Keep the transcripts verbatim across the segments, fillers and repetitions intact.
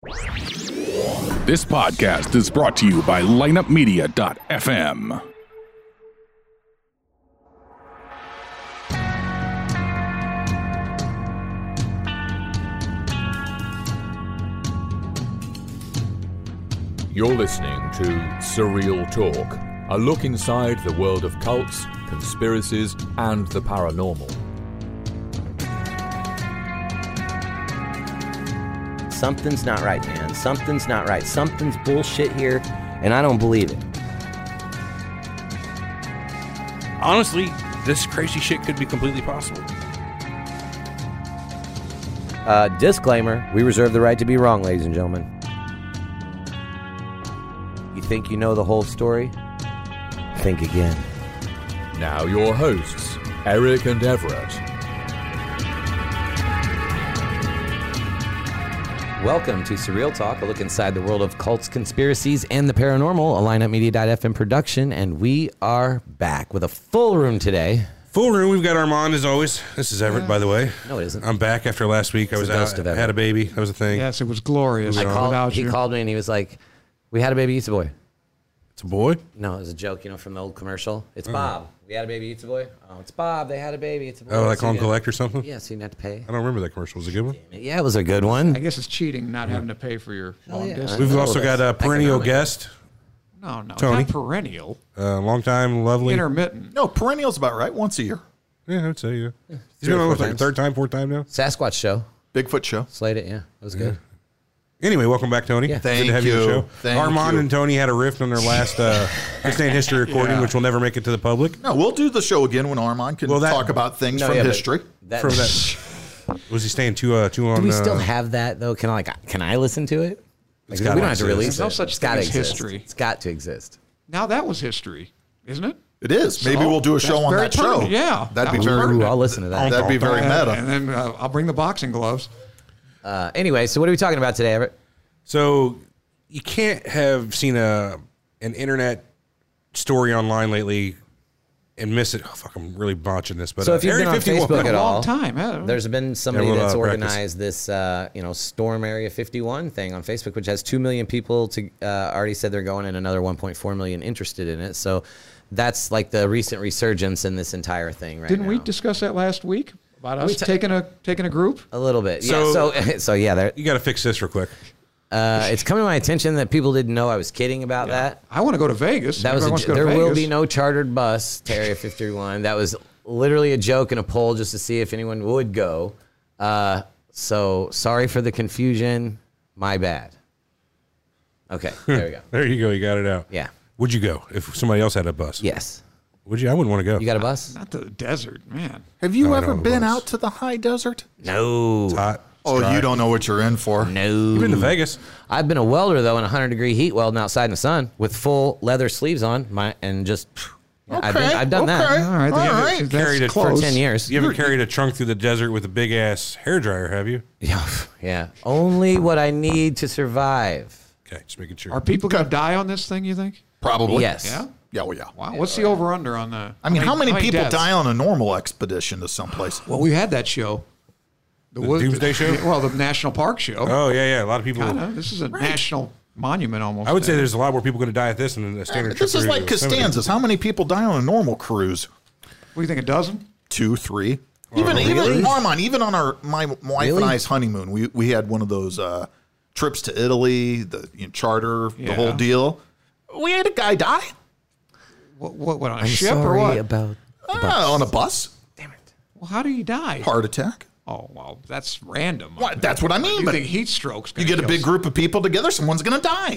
This podcast is brought to you by lineup media dot f m. You're listening to Surreal Talk, a look inside the world of cults, conspiracies, and the paranormal. Something's not right, man. Something's not right. Something's bullshit here, and I don't believe it. Honestly, this crazy shit could be completely possible. Uh, disclaimer, we reserve the right to be wrong, ladies and gentlemen. You think you know the whole story? Think again. Now your hosts, Eric and Everett. Welcome to Surreal Talk, a look inside the world of cults, conspiracies, and the paranormal, a lineup media dot f m production, and we are back with a full room today. Full room. We've got Armand as always. This is Everett, by the way. No, it isn't. I'm back after last week. It's I was the ghost out, of Everett. had a baby. That was a thing. Yes, it was glorious. I called, without he you. called me and he was like, we had a baby eats a boy. It's a boy? No, it was a joke, you know, from the old commercial. It's Bob. We had a baby eats a boy. Oh, it's Bob. They had a baby. It's a boy. Oh, like So on you collect or something? Yeah, so you didn't have to pay. I don't remember that commercial. Was it a good one? Yeah, it was a good one. I guess it's cheating not having to pay for your long yeah. distance. We've know also got that's a perennial economic. guest. No, no, Tony. not perennial. Uh, long time, lovely. Intermittent. No, perennial's about right. Once a year. Yeah, I would say, yeah. He's Three been or on four like times. third time, fourth time now. Sasquatch show. Bigfoot show. Slayed it, yeah. It was good. Anyway, welcome back, Tony. Yeah. Good Thank to have you on the you. show. Thank Armand you. and Tony had a rift on their last uh, This Day in History recording, Yeah. which will never make it to the public. No, we'll do the show again when Armand can Well, that- talk about things No, from yeah, but history. That, From that, was he staying too, uh, too on? do we uh, still have that, though? Can I, like, can I listen to it? Like, we gotta don't have to exist. release There's no it. such It's thing gotta as exist. history. It's got to exist. Now that was history, isn't it? It is. Maybe So, we'll do a that's show on very that show. pertinent. Yeah, That'd that be was very. pertinent. Ooh, I'll listen to that. That'd be very And, meta. and then uh, I'll bring the boxing gloves. Uh, anyway, so what are we talking about today, Everett? So you can't have seen a an internet story online lately and miss it. Oh, fuck, I'm really botching this. But So uh, if you've Area been on fifty-one Facebook at A all, long time. Yeah. there's been somebody Yeah, we'll, that's uh, practice. organized this, uh, you know, Storm Area fifty-one thing on Facebook, which has two million people to uh, already said they're going and another one point four million interested in it. So that's like the recent resurgence in this entire thing right Didn't now. we discuss that last week about us We ta- taking a taking a group? A little bit. So- yeah. So, so yeah, there, You got to fix this real quick. uh, it's come to my attention that people didn't know I was kidding about that. I want to go to Vegas. That was a, Everyone wants to go there to will Vegas. be no chartered bus to Area fifty-one. That was literally a joke and a poll just to see if anyone would go. Uh, so sorry for the confusion. My bad. Okay, there we go. There you go. You got it out. Yeah. Would you go if somebody else had a bus? Yes. Would you? I wouldn't want to go. You got a bus? Not to the desert, man. Have you No, I ever don't have a been bus. out to the high desert? No. It's hot. It's Oh, dry. you don't know what you're in for. No. You've been to Vegas. I've been a welder though in a hundred degree heat welding outside in the sun with full leather sleeves on. My and just. Okay. I've, been, I've done okay. that All right, All yeah, right. that's Carried it for close. ten years. You haven't carried a trunk through the desert with a big ass hairdryer, have you? Yeah. Yeah. Only what I need to survive. Okay, just making sure. Are people going to die on this thing, you think? Probably. Yes. Yeah? Yeah, well, yeah. Wow. What's the over-under on the... I mean, how many people deaths? die on a normal expedition to someplace? Well, we had that show. The Doomsday Show? Well, the National Park Show. Oh yeah, yeah. A lot of people. Kinda. This is a national monument almost. I would say there. there's a lot more people going to die at this than a standard trip. This is through like Yosemite. Costanza's. How many people die on a normal cruise? What do you think, a dozen? Two, three. Even even Armand, even on our my wife Really? and I's honeymoon, we we had one of those uh, trips to Italy, the you know, charter, the Yeah. whole deal. We had a guy die What, what, what on a I'm ship or sorry what? about. uh, on a bus, Well, how do you die? heart attack. Oh, well, that's random. What? That's what I mean. You But think heat strokes? you get a big group of people together, someone's going to die.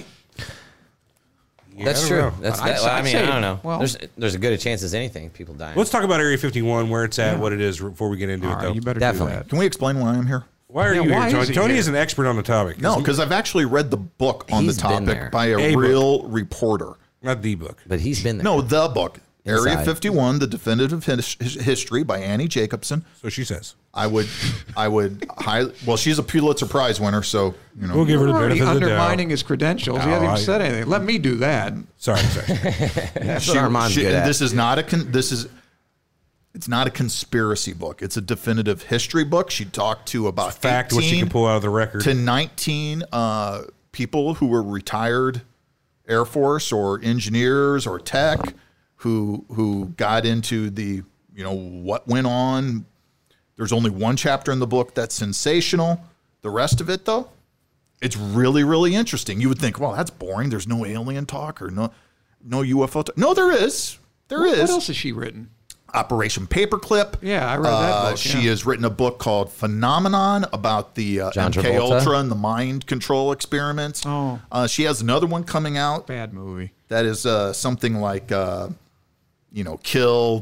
Yeah, That's I don't true. know. That's But that, I'd well, I say- mean, I'd I say- don't know. well- there's there's a good a chance as anything people dying. Let's talk about Area fifty-one, where it's at, what it is, before we get into All it, right, though. you better Definitely. do that. Can we explain why I'm here? Why are Yeah, you why here, is Tony? he Tony here? is an expert on the topic. No, Isn't- because I've actually read the book on He's the been topic there. by a, A book. real reporter. not the book. but he's been there. No, the book. Area Inside. fifty-one, The Definitive His- His- History by Annie Jacobson. So she says. I would, I would highly, well, she's a Pulitzer Prize winner, so, you know. We'll give her the You're already benefit of the doubt. undermining his credentials. he No, hasn't even I- said anything. Let me do that. Sorry, sorry. That's she, what Armand's she- good and at. this is not a, con, this is, It's not a conspiracy book. It's a definitive history book. She talked to about Fact, what she can pull out of the record. to nineteen uh, people who were retired Air Force or engineers or tech who who got into the, you know, what went on. There's only one chapter in the book that's sensational. The rest of it, though, it's really, really interesting. You would think, well, that's boring. There's no alien talk or no no U F O talk. No, there is. There what, is. What else has she written? Operation Paperclip. Yeah, I read that Uh, book, She yeah. has written a book called Phenomenon about the uh, John M K Travolta? Ultra and the mind control experiments. Oh. Uh, she has another one coming out Bad movie. that is uh, something like, uh, you know, Kill,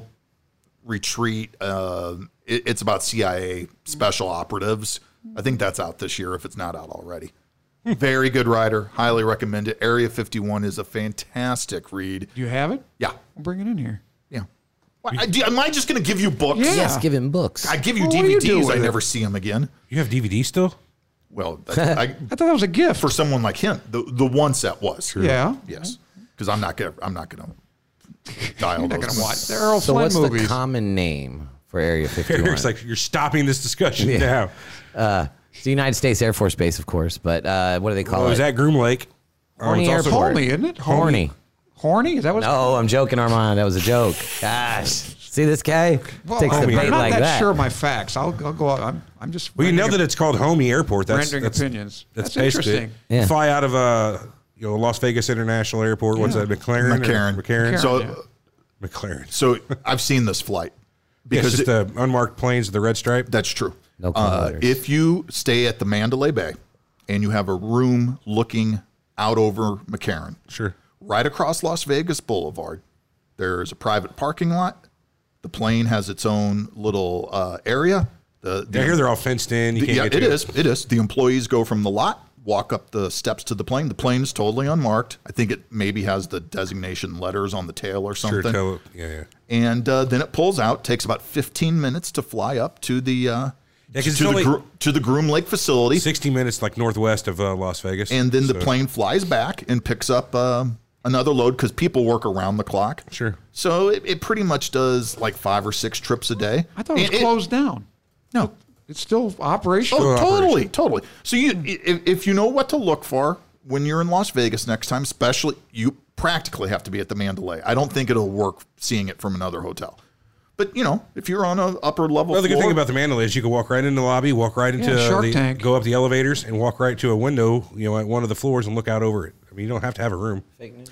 Retreat. Uh, it, it's about C I A special operatives. I think that's out this year if it's not out already. Very good writer. Highly recommend it. Area fifty-one is a fantastic read. Do you have it? Yeah. I'll bring it in here. Yeah. Well, I, do- am I just going to give you books? Yeah. Yes, give him books. I give you Well, what do you do D V Ds. I with it? never see them again. You have D V D still? Well, I, I thought that was a gift. for someone like him, the the one set was. Yeah. Yes. Because I'm not gonna I'm not gonna dial You're not those. going to watch. They're Errol so Flynn what's movies. the common name for Area fifty-one? Eric's like, you're stopping this discussion Yeah. now. uh, it's the United States Air Force Base, of course, but uh, what do they call Oh, it? is that Groom Lake? Oh, Horny it's also- Airport. Horny, isn't it? Horny. Horny? Is that what's No, I'm joking, Armand. That was a joke. Gosh, see this guy Well, takes the I'm bait not like that, that. sure of my facts. I'll, I'll go out. I'm, I'm just. Well, you know rendering that it's called Homey Airport. That's, rendering that's, opinions. That's, That's basically it. interesting. Yeah. You fly out of uh, you know, Las Vegas International Airport. What's Yeah. that, McLaren? or- McCarran. McCarran. So yeah. McLaren. so I've seen this flight Because because it's just it- the unmarked planes with the red stripe. that's true. No uh, kilometers. if you stay at the Mandalay Bay and you have a room looking out over McCarran, Sure. right across Las Vegas Boulevard, there's a private parking lot. The plane has its own little uh, area. The, the I hear they're all fenced in. You The- can't yeah, get it to is. It is. The employees go from the lot, walk up the steps to the plane. The plane is totally unmarked. I think it maybe has the designation letters on the tail or Sure, something. tell, yeah, yeah. And uh, then it pulls out. Takes about fifteen minutes to fly up to the uh, Yeah, 'cause to it's the only- Gro- to the Groom Lake facility, sixty minutes like northwest of uh, Las Vegas. and then the So- plane flies back and picks up uh, another load because people work around the clock. Sure. So it, it pretty much does like five or six trips a day. I thought it was And closed down. No. It's still operational. Oh, Still totally, operation. totally. So you, if, if you know what to look for when you're in Las Vegas next time, especially, you practically have to be at the Mandalay. I don't think it'll work seeing it from another hotel. But you know, if you're on a upper level, Well, the good floor, thing about the Mandalay is you can walk right into the lobby, walk right into Yeah, Shark the, Tank. go up the elevators, and walk right to a window, you know, at one of the floors and look out over it. I mean, you don't have to have a room.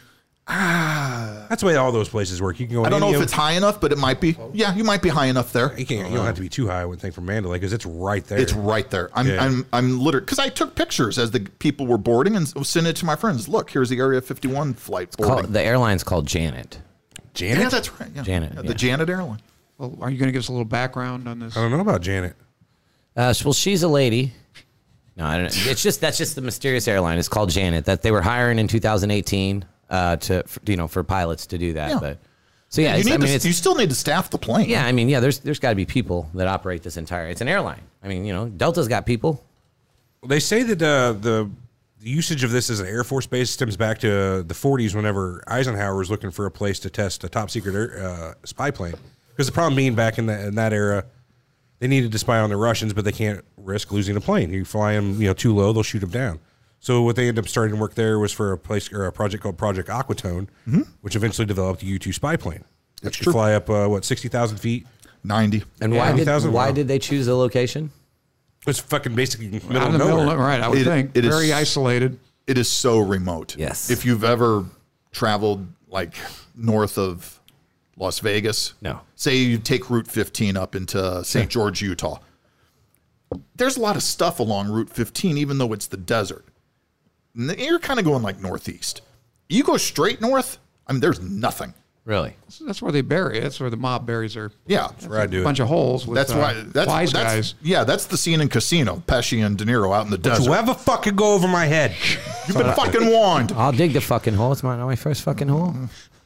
That's the way all those places work. You can go. I don't in know any if of- it's high enough, but it might be. Yeah, you might be high enough there. You can't. You don't have to be too high. I would think from Mandalay because it's right there. It's right there. I'm, Yeah. I'm, I'm literally because I took pictures as the people were boarding and sent it to my friends. Look, here's the Area fifty-one flight boarding. Called- the airline's called Janet. Janet. Yeah, that's right. Yeah. Janet, Yeah, yeah. the Janet airline. Well, are you going to give us a little background on this? I don't know about Janet. Uh, well, she's a lady. No, I don't know. It's just that's just the mysterious airline. It's called Janet. That they were hiring in two thousand eighteen uh, to for, you know for pilots to do that. Yeah. But so yeah, You, it's, need I mean, to, it's, you still need to staff the plane. yeah, I mean, yeah. There's there's got to be people that operate this entire. It's an airline. I mean, you know, Delta's got people. They say that uh, the the usage of this as an Air Force base stems back to the forties whenever Eisenhower was looking for a place to test a top secret air, uh, spy plane. Because the problem being back in, the, in that era, they needed to spy on the Russians, but they can't risk losing a plane. You fly them, you know, too low, they'll shoot them down. So what they ended up starting to work there was for a place or a project called Project Aquatone, which eventually developed the U two spy plane. That's Which could true. fly up uh, what sixty thousand feet. ninety. And Yeah, why did one thousand why wow. did they choose the location? It's fucking basically middle Out of in the nowhere. middle, right? I would It- think it is- very isolated. It is so remote. Yes. If you've ever traveled like north of Las Vegas, No. Say you take Route fifteen up into Saint George, Utah. There's a lot of stuff along Route fifteen, even though it's the desert. And you're kind of going like northeast. You go straight north. I mean, there's nothing. Really? That's where they bury it. That's where the mob buries their Yeah. Where I do a it. bunch of holes with That's uh, why. That's wise that's, guys. Yeah, that's the scene in Casino. Pesci and De Niro out in the desert. Whoever fucking go over my head. You've been fucking warned. I'll dig the fucking hole. It's my my first fucking hole.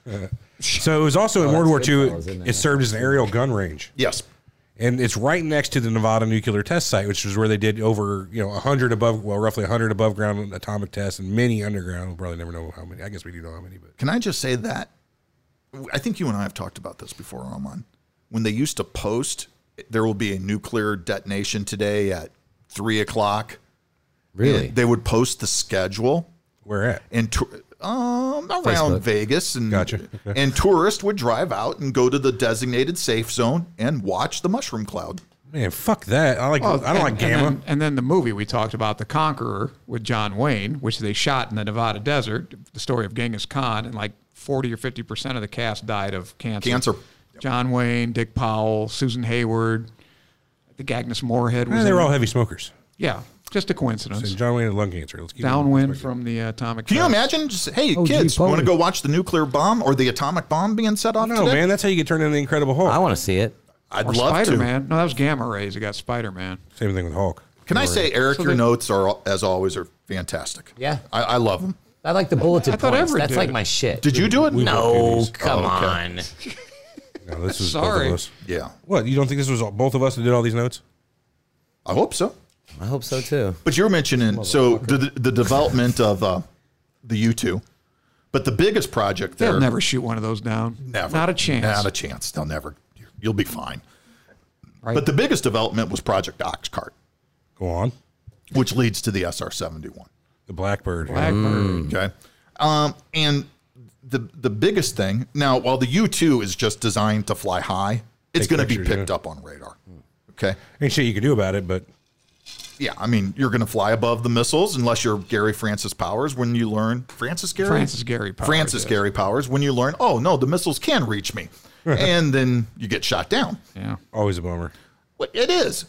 So it was also in Oh, World War that's Two. Goodfellas, isn't it? It served as an aerial gun range, Yes. and it's right next to the Nevada nuclear test site, which is where they did over you know a hundred above, well, roughly a hundred above ground atomic tests and many underground. We'll probably never know how many. I guess we do know how many, but Can I just say that? I think you and I have talked about this before, Roman. when they used to post, there will be a nuclear detonation today at three o'clock. Really? And they would post the schedule. Where at? And to, um, around Facebook. Vegas, and Gotcha. Okay. and tourists would drive out and go to the designated safe zone and watch the mushroom cloud. Man, fuck that. I like. Well, I don't and- like Gamma. And then, and then the movie we talked about, The Conqueror, with John Wayne, which they shot in the Nevada desert, the story of Genghis Khan, and like forty or fifty percent of the cast died of cancer. Cancer. John Wayne, Dick Powell, Susan Hayward, I think Agnes Moorehead was Eh, they in were it. all heavy smokers. Yeah, just a So coincidence. John Wayne had lung cancer. Let's keep it Downwind perspective. from the atomic. Can you test. imagine? Just hey, Oh, gee, kids, want to Polly. go watch the nuclear bomb or the atomic bomb being set off No, today? man, that's how you get turned into the Incredible Hulk. I want to see it. I'd Or love Spider to. Man. No, that was gamma rays. You got Spider Man. Same thing with Hulk. Can I say, Eric, So your they- notes are, as always, are fantastic. Yeah. I, I love them. I like the bulleted I thought points. Everett That's did like it. my shit. Did you do it? We No, both do these. come Oh, okay. on. No, this is Sorry. both of us. Yeah, What? You don't think this was all- both of us that did all these notes? I hope so. I hope so too. But you were mentioning so the the development of uh, the U two, but the biggest project there. They'll never shoot one of those down. Never. Not a chance. Not a chance. They'll never. You'll be fine. Right. But the biggest development was Project Oxcart, Go on. which leads to the S R seventy-one. The Blackbird. Blackbird. Okay. Um, and the the biggest thing now, while the U two is just designed to fly high, it's Take going to be pictures, picked yeah. up on radar. Okay. Ain't shit you can do about it, but Yeah, I mean, you're going to fly above the missiles unless you're Gary Francis Powers. When you learn Francis Gary, Francis Gary Powers, Francis yes. Gary Powers. When you learn, oh no, the missiles can reach me, and then you get shot down. Yeah. always a bummer. Well, it is.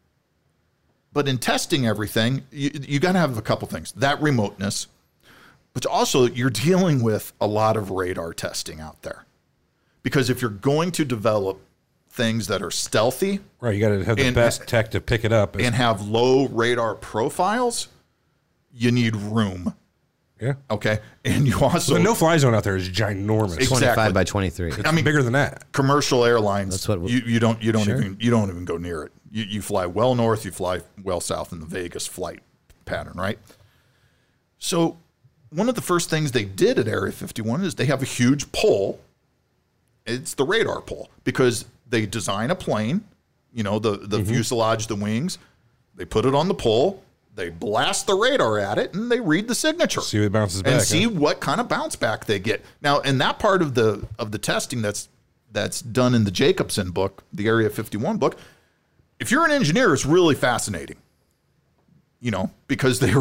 But in testing everything, you, you got to have a couple things. That remoteness, but also you're dealing with a lot of radar testing out there. Because if you're going to develop things that are stealthy Right, you got to have the And- best tech to pick it up. and have low radar profiles, you need room. yeah. Okay. And you also, The no-fly zone out there is ginormous. Exactly. twenty-five by twenty-three. I mean, bigger than that. commercial airlines, That's what we- you, you don't, you don't Sure. even, you don't even go near it. You, you fly well north, you fly well south in the Vegas flight pattern, right? So one of the first things they did at Area fifty-one is they have a huge pole. It's the radar pole because they design a plane, you know, the, the Mm-hmm. fuselage, the wings, they put it on the pole, they blast the radar at it, and they read the signature. See what bounces back. and see huh? what kind of bounce back they get. Now, in that part of the of the testing that's that's done in the Jacobson book, the Area fifty-one book, if you're an engineer, it's really fascinating. You know, because they're,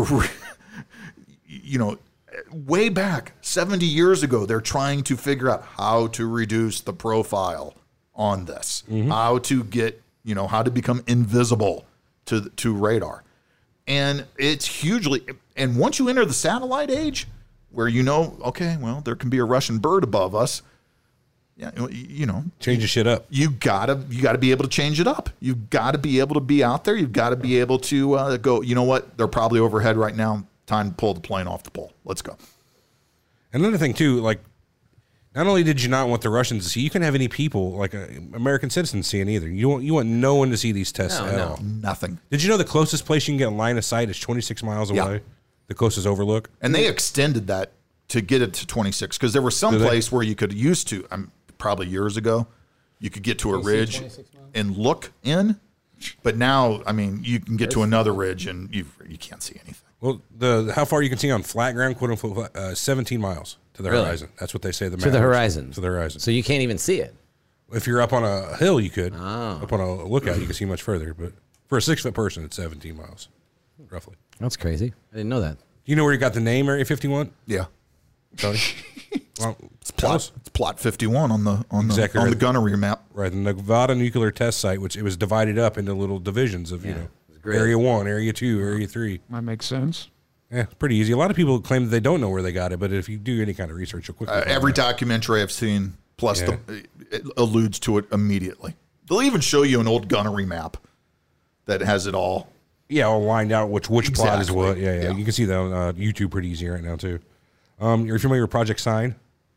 you know, way back seventy years ago, they're trying to figure out how to reduce the profile on this, how to get, you know, how to become invisible to to radar. And it's hugely, and once you enter the satellite age, where you know, okay, well, there can be a Russian bird above us. Yeah, you- you know, Change the shit up. you gotta you gotta be able to change it up. You've got to be able to be out there. You've got to be able to uh, go. You know what? They're probably overhead right now. Time to pull the plane off the pole. Let's go. Another thing too, like, not only did you not want the Russians to see, you couldn't have any people like uh, American citizens seeing either. You want you want no one to see these tests No, at no. all. Nothing. Did you know the closest place you can get line of sight is twenty-six miles Yeah. away? The closest overlook. And they extended that to get it to twenty-six because there was some Did they? place where you could used to. Um, probably years ago, you could get to a ridge and look in, but now, I mean, you can get to another ridge and you you can't see anything. Well, the how far you can see on flat ground, quote unquote, uh, seventeen miles to the Really? horizon. That's what they say. The To the map is. horizon. To the horizon. So you can't even see it. If you're up on a hill, you could. Oh. Up on a lookout, you can see much further. But for a six foot person, it's seventeen miles, roughly. That's crazy. I didn't know that. You know where you got the name Area fifty-one, Yeah, Tony? Well, it's tell plot. us. It's plot fifty-one on the on Exactly the on right. the gunnery map. Right, the Nevada nuclear test site, which it was divided up into little divisions of, you know, great. Area One, Area Two, Area Three. That makes sense. Yeah, it's pretty easy. A lot of people claim that they don't know where they got it, but if you do any kind of research, you'll quickly Uh, find every out. documentary I've seen, plus Yeah. the it alludes to it immediately. They'll even show you an old gunnery map that has it all. Yeah, all lined out which which plot is Exactly. what. Yeah, yeah, Yeah. you can see that on uh, YouTube pretty easy right now too. Um, you're familiar with Project Sign?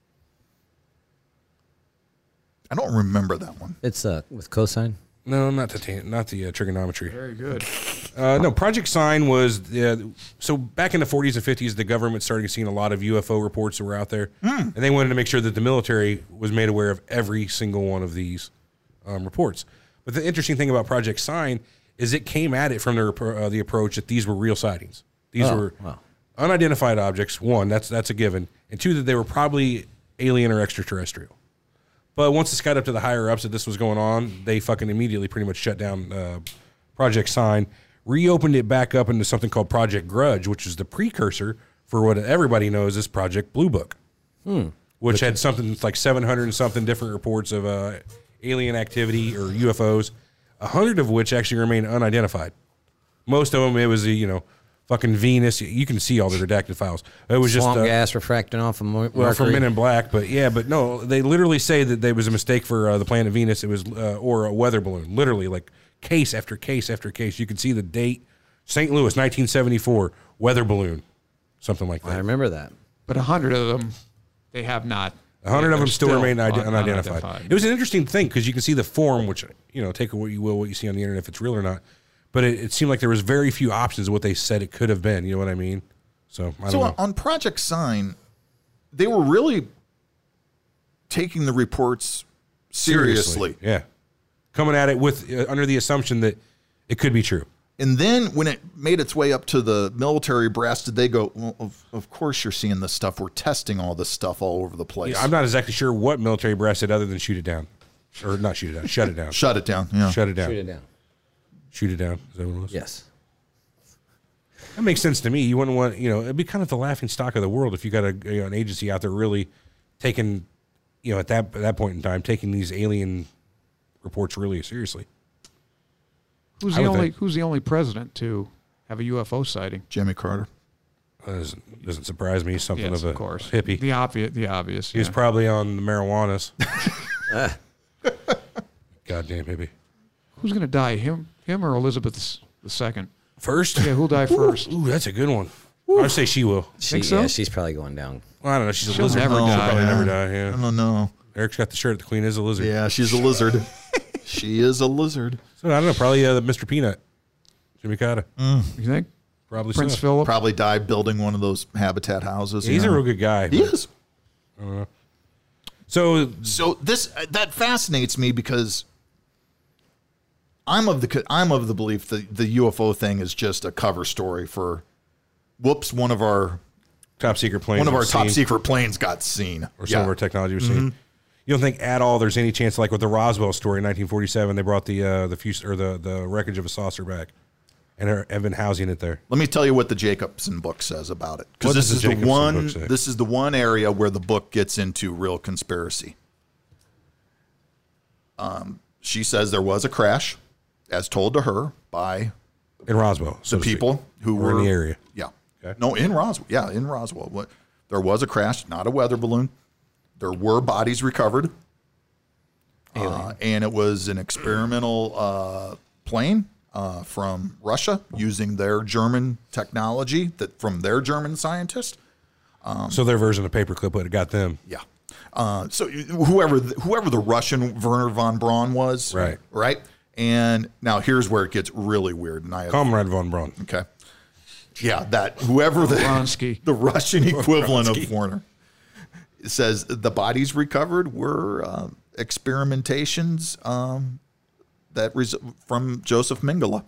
I don't remember that one. It's uh, with cosine. No, not the ta- not the uh, trigonometry. Very good. Uh, no, Project Sign was uh, so back in the forties and fifties, the government started seeing a lot of U F O reports that were out there, and they wanted to make sure that the military was made aware of every single one of these um, reports. But the interesting thing about Project Sign is it came at it from the, uh, the approach that these were real sightings. These Oh, were wow. unidentified objects. One, that's that's a given, and two, that they were probably alien or extraterrestrial. But once this got up to the higher ups that this was going on, they fucking immediately pretty much shut down uh, Project Sign, reopened it back up into something called Project Grudge, which is the precursor for what everybody knows as Project Blue Book, hmm. which had something that's like seven hundred and something different reports of uh, alien activity or U F Os, a hundred of which actually remain unidentified. Most of them, it was, you know, fucking Venus. You can see all the redacted files. It was Swamp just uh, gas refracting off of Mercury. well, from Men in Black, but yeah, but no, they literally say that there was a mistake for uh, the planet Venus. It was uh, or a weather balloon. Literally, like case after case after case. You can see the date: Saint Louis, nineteen seventy-four, weather balloon, something like I that. remember that. But a hundred of them, they have not. A hundred of they're them still, remain ide- un- unidentified. It was an interesting thing because you can see the form, which, you know, take what you will, what you see on the internet, if it's real or not. But it, it seemed like there was very few options of what they said it could have been. You know what I mean? So I don't So know. on Project Sign, they were really taking the reports seriously. yeah, coming at it with uh, under the assumption that it could be true. And then when it made its way up to the military brass, did they go, well, of, of course you're seeing this stuff. We're testing all this stuff all over the place. Yeah, I'm not exactly sure what military brass did other than shoot it down. Or not shoot it down, shut it down. Shut it down. Yeah. Shut it down. Shoot it down. Shoot it down. Is that what it was? Yes. That makes sense to me. You wouldn't want, you know, it'd be kind of the laughing stock of the world if you got a, you know, an agency out there really taking, you know, at that at that point in time, taking these alien reports really seriously. Who's I the would only think. Who's the only president to have a U F O sighting? Jimmy Carter. That doesn't, doesn't surprise me. He's something Yes, of a of course. hippie. The obvious. The obvious. He was yeah. probably on the marijuanas. Goddamn hippie. Who's going to die? Him, him, or Elizabeth the second? First? Yeah, who'll die first? Ooh, that's a good one. I would say she will. She, Think so? Yeah, she's probably going down. Well, I don't know. She's a She'll lizard. never She'll die. probably Yeah. never die. Yeah. I don't know. Eric's got the shirt. The queen is a lizard. Yeah, she's a lizard. She is a lizard. So I don't know. Probably uh, the Mister Peanut, Jimmy Carter. You think? Probably Prince so. Philip. Probably died building one of those habitat houses. He's you a know. real good guy. He is. So So this that fascinates me because I'm of the I'm of the belief that the U F O thing is just a cover story for whoops, one of our top secret planes. one of our was top seen, secret planes got seen. or some Yeah. of our technology was seen. Mm-hmm. You don't think at all there's any chance, like with the Roswell story in nineteen forty-seven, they brought the uh, the fuse or the the wreckage of a saucer back, and are, have been housing it there. Let me tell you what the Jacobson book says about it, What because this does is the the Jacobson one book say? this is the one area where the book gets into real conspiracy. Um, she says there was a crash, as told to her by In Roswell, so the to speak. people who Or were in the area. Yeah, Okay. no, in Roswell. Yeah, in Roswell. What? There was a crash, not a weather balloon. There were bodies recovered, uh, and it was an experimental uh, plane uh, from Russia using their German technology that from their German scientists. So their version of paperclip would have got them. Yeah. Uh, so whoever whoever the Russian Werner von Braun was, Right. right. And now here's where it gets really weird. And I have, Comrade von Braun. okay, yeah, that whoever the Vronsky. the Russian equivalent of Werner it says the bodies recovered were uh, experimentations um, that res- from Joseph Mengele.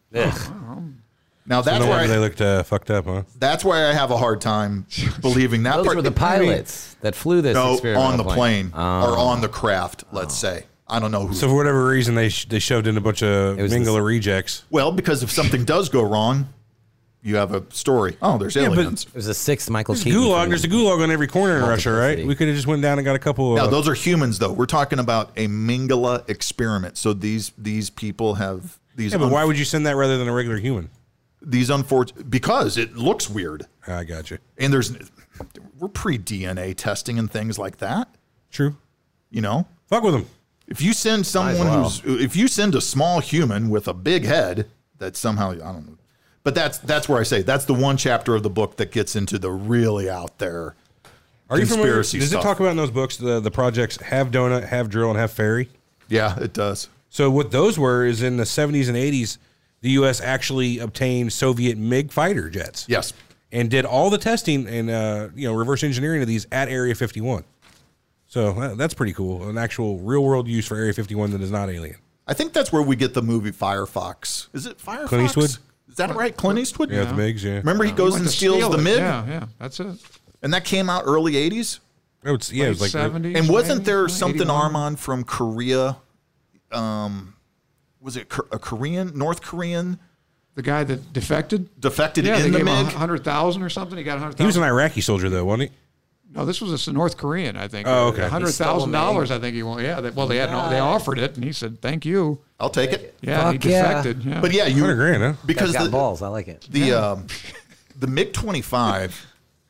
Now that's No where wonder they I, looked uh, fucked up, huh? that's why I have a hard time believing that. Those part. were the I mean, pilots that flew this no, experimental on the plane, Oh. or on the craft, let's say. I don't know who. So for whatever reason, they sh- they shoved in a bunch of It was Mingler this- rejects. well, because if something does go wrong, you have a story. Oh, there's but- aliens. It was a sixth Michael There's Keaton. gulag. from- There's a gulag on every corner in Russia, right? Multiplicity. We could have just went down and got a couple. Now, Of, those are humans, though. We're talking about a Mengele experiment. So these these people have these. yeah, but un- why would you send that rather than a regular human? these unfortunate? Because it looks weird, I got you. and there's we're pre D N A testing and things like that. True. You know, Fuck with them. if you send someone well. who's if you send a small human with a big head that somehow I don't know, but that's that's where I say that's the one chapter of the book that gets into the really out there. Are you familiar? conspiracy Does stuff. it talk about in those books the the projects Have Donut, Have Drill, and Have Ferry? Yeah, it does. So what those were is in the seventies and eighties, the U S actually obtained Soviet MiG fighter jets. Yes. And did all the testing and uh, you know reverse engineering of these at Area fifty-one. So uh, that's pretty cool. An actual real world use for Area fifty-one that is not alien. I think that's where we get the movie Firefox. Is it Firefox? Clint Eastwood? Is that right? Clint Eastwood? Yeah, the MiGs, yeah. Remember he goes Went and to steals steal the it. MiG? Yeah, yeah, that's it. And that came out early eighties? Oh, it's, yeah, it was like seventies. And wasn't maybe? there something, eighty-one? Armand, from Korea? Um, was it a Korean, North Korean The guy that defected? defected Yeah, they in the gave him a MiG? hundred thousand or something. He got a hundred he was thousand. an Iraqi soldier though, wasn't he? No, this was a North Korean, I think. Oh, okay. A hundred He stole thousand a dollars, MiG. I think he won. Yeah, they, well, they had no, they offered it, and he said, "Thank you." I'll take it. Yeah, he Fuck yeah. defected. Yeah. But yeah, you Hundred grand, huh? because Guy's got the, balls. I like it. the um, the MiG twenty-five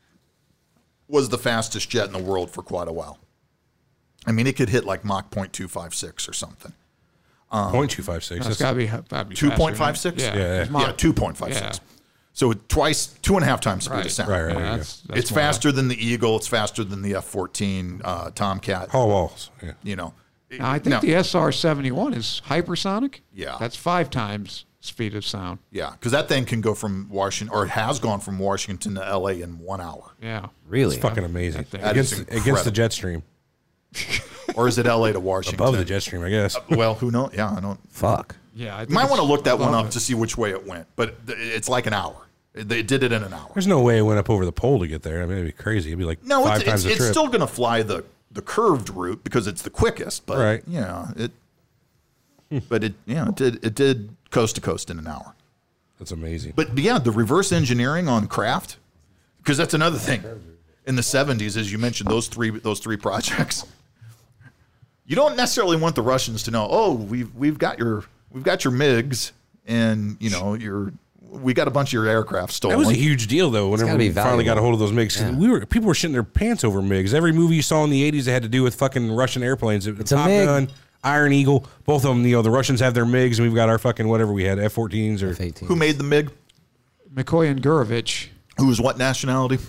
was the fastest jet in the world for quite a while. I mean, it could hit like Mach point two five six or something. Point two five six. that's got to be, gotta be two faster, point five six? right? Yeah, yeah. it's Mach- Yeah, two point five six. Yeah. So twice, two and a half times speed Right. of sound. Right, right. Yeah, there you that's, that's It's more- faster than the Eagle. It's faster than the F fourteen uh, Tomcat. Hall walls. Yeah. You know, Now, I think Now- the S R seventy-one is hypersonic. Yeah. That's five times speed of sound. yeah, because that thing can go from Washington, or it has gone from Washington to L A in one hour. Yeah. Really? It's fucking amazing. That thing- That is Against, against the incredible. jet stream. Or is it L A to Washington? Above the jet stream, I guess. Well, who knows? Yeah, I don't. Fuck. Yeah. I You think might it's want to look that one above up it. to see which way it went, but th- it's like an hour. They did it in an hour. There's no way it went up over the pole to get there. I mean, it'd be crazy. It'd be like No, five it's, times it's, the trip. it's still going to fly the, the curved route because it's the quickest. But Right. yeah, it. But it yeah it did it did coast to coast in an hour. That's amazing. But yeah, the reverse engineering on craft, because that's another thing. In the seventies, as you mentioned, those three those three projects. You don't necessarily want the Russians to know. Oh, we've we've got your we've got your MiGs, and you know your we got a bunch of your aircraft stolen. That was a huge deal, though. Whenever gotta be we finally got a valuable. hold of those MiGs, 'Cause we were people were shitting their pants over MiGs. Every movie you saw in the eighties that had to do with fucking Russian airplanes, It's a Top MiG. Gun, Iron Eagle, both of them. You know, the Russians have their MiGs, and we've got our fucking whatever we had, F fourteens or F eighteen. Who made the MiG? McCoy and Gurevich. Who was what nationality?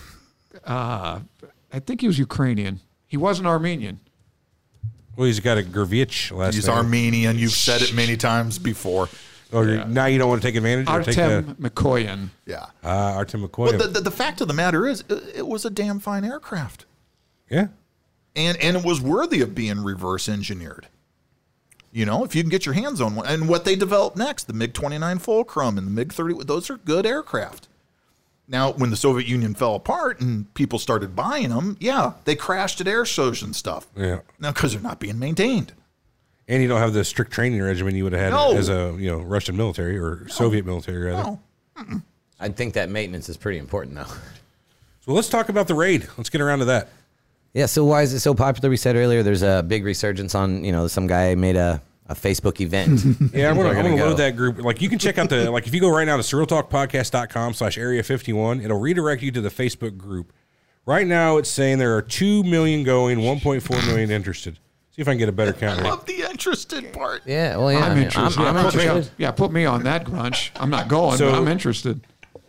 I think he was Ukrainian. He wasn't Armenian. well, he's got a Gurvich last He's name. Armenian. You've said it many times before. Or you're- now you don't want to take advantage or take the Artem Mikoyan. Yeah. uh, Artem McCoy. But the, the, the fact of the matter is, it, it was a damn fine aircraft. yeah. And and it was worthy of being reverse engineered. You know, if you can get your hands on one. And what they developed next, the MiG twenty-nine Fulcrum and the MiG thirty, those are good aircraft. Now, when the Soviet Union fell apart and people started buying them, yeah, they crashed at air shows and stuff. Yeah. Now, because they're not being maintained. And you don't have the strict training regimen you would have had No. as a you know Russian military or Soviet military rather. No. I think that maintenance is pretty important, though. So let's talk about the raid. Let's get around to that. Yeah. So why is it so popular? We said earlier there's a big resurgence on. You know, some guy made a, a Facebook event. Yeah, I'm People gonna, are I'm gonna go. load that group. Like you can check out the like if you go right now to surreal talk podcast dot com slash area fifty-one, it'll redirect you to the Facebook group. Right now it's saying there are two million going, one point four million interested. See if I can get a better count I rate. love the interested part. Yeah. Well, yeah. I'm I mean, interested. I'm, yeah, I'm put me on, interested. yeah, put me on that grunch. I'm not going, So- but I'm interested.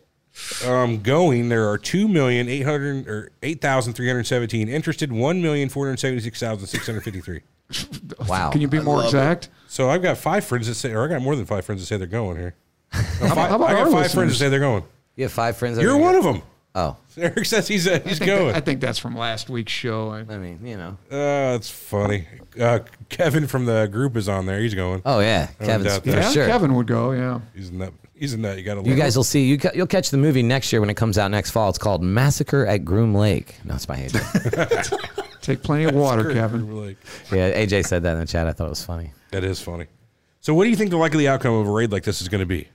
Um, going there are two million eight hundred or eight thousand three hundred seventeen interested, one million four hundred seventy six thousand six hundred fifty three. Wow. Can you be more love exact? So I've got five friends that say, or I got more than five friends that say they're going here. No, How five- about I got our five listeners? friends that say they're going. You have five friends. that You're are one gonna- of them. Oh, Eric says he's uh, I he's think, going. that, I think that's from last week's show. I, I mean, you know. Uh, it's funny. Uh, Kevin from the group is on there. He's going. Oh yeah, don't Kevin's doubt for that. yeah, sure. Kevin would go. Yeah. He's in that. He's in that. You got to. You guys will see. You ca- you'll catch the movie next year when it comes out next fall. It's called Massacre at Groom Lake. No, it's by A J. Take plenty of water, Kevin. Like, Yeah, A J said that in the chat. I thought it was funny. that is funny. So, what do you think the likely outcome of a raid like this is going to be?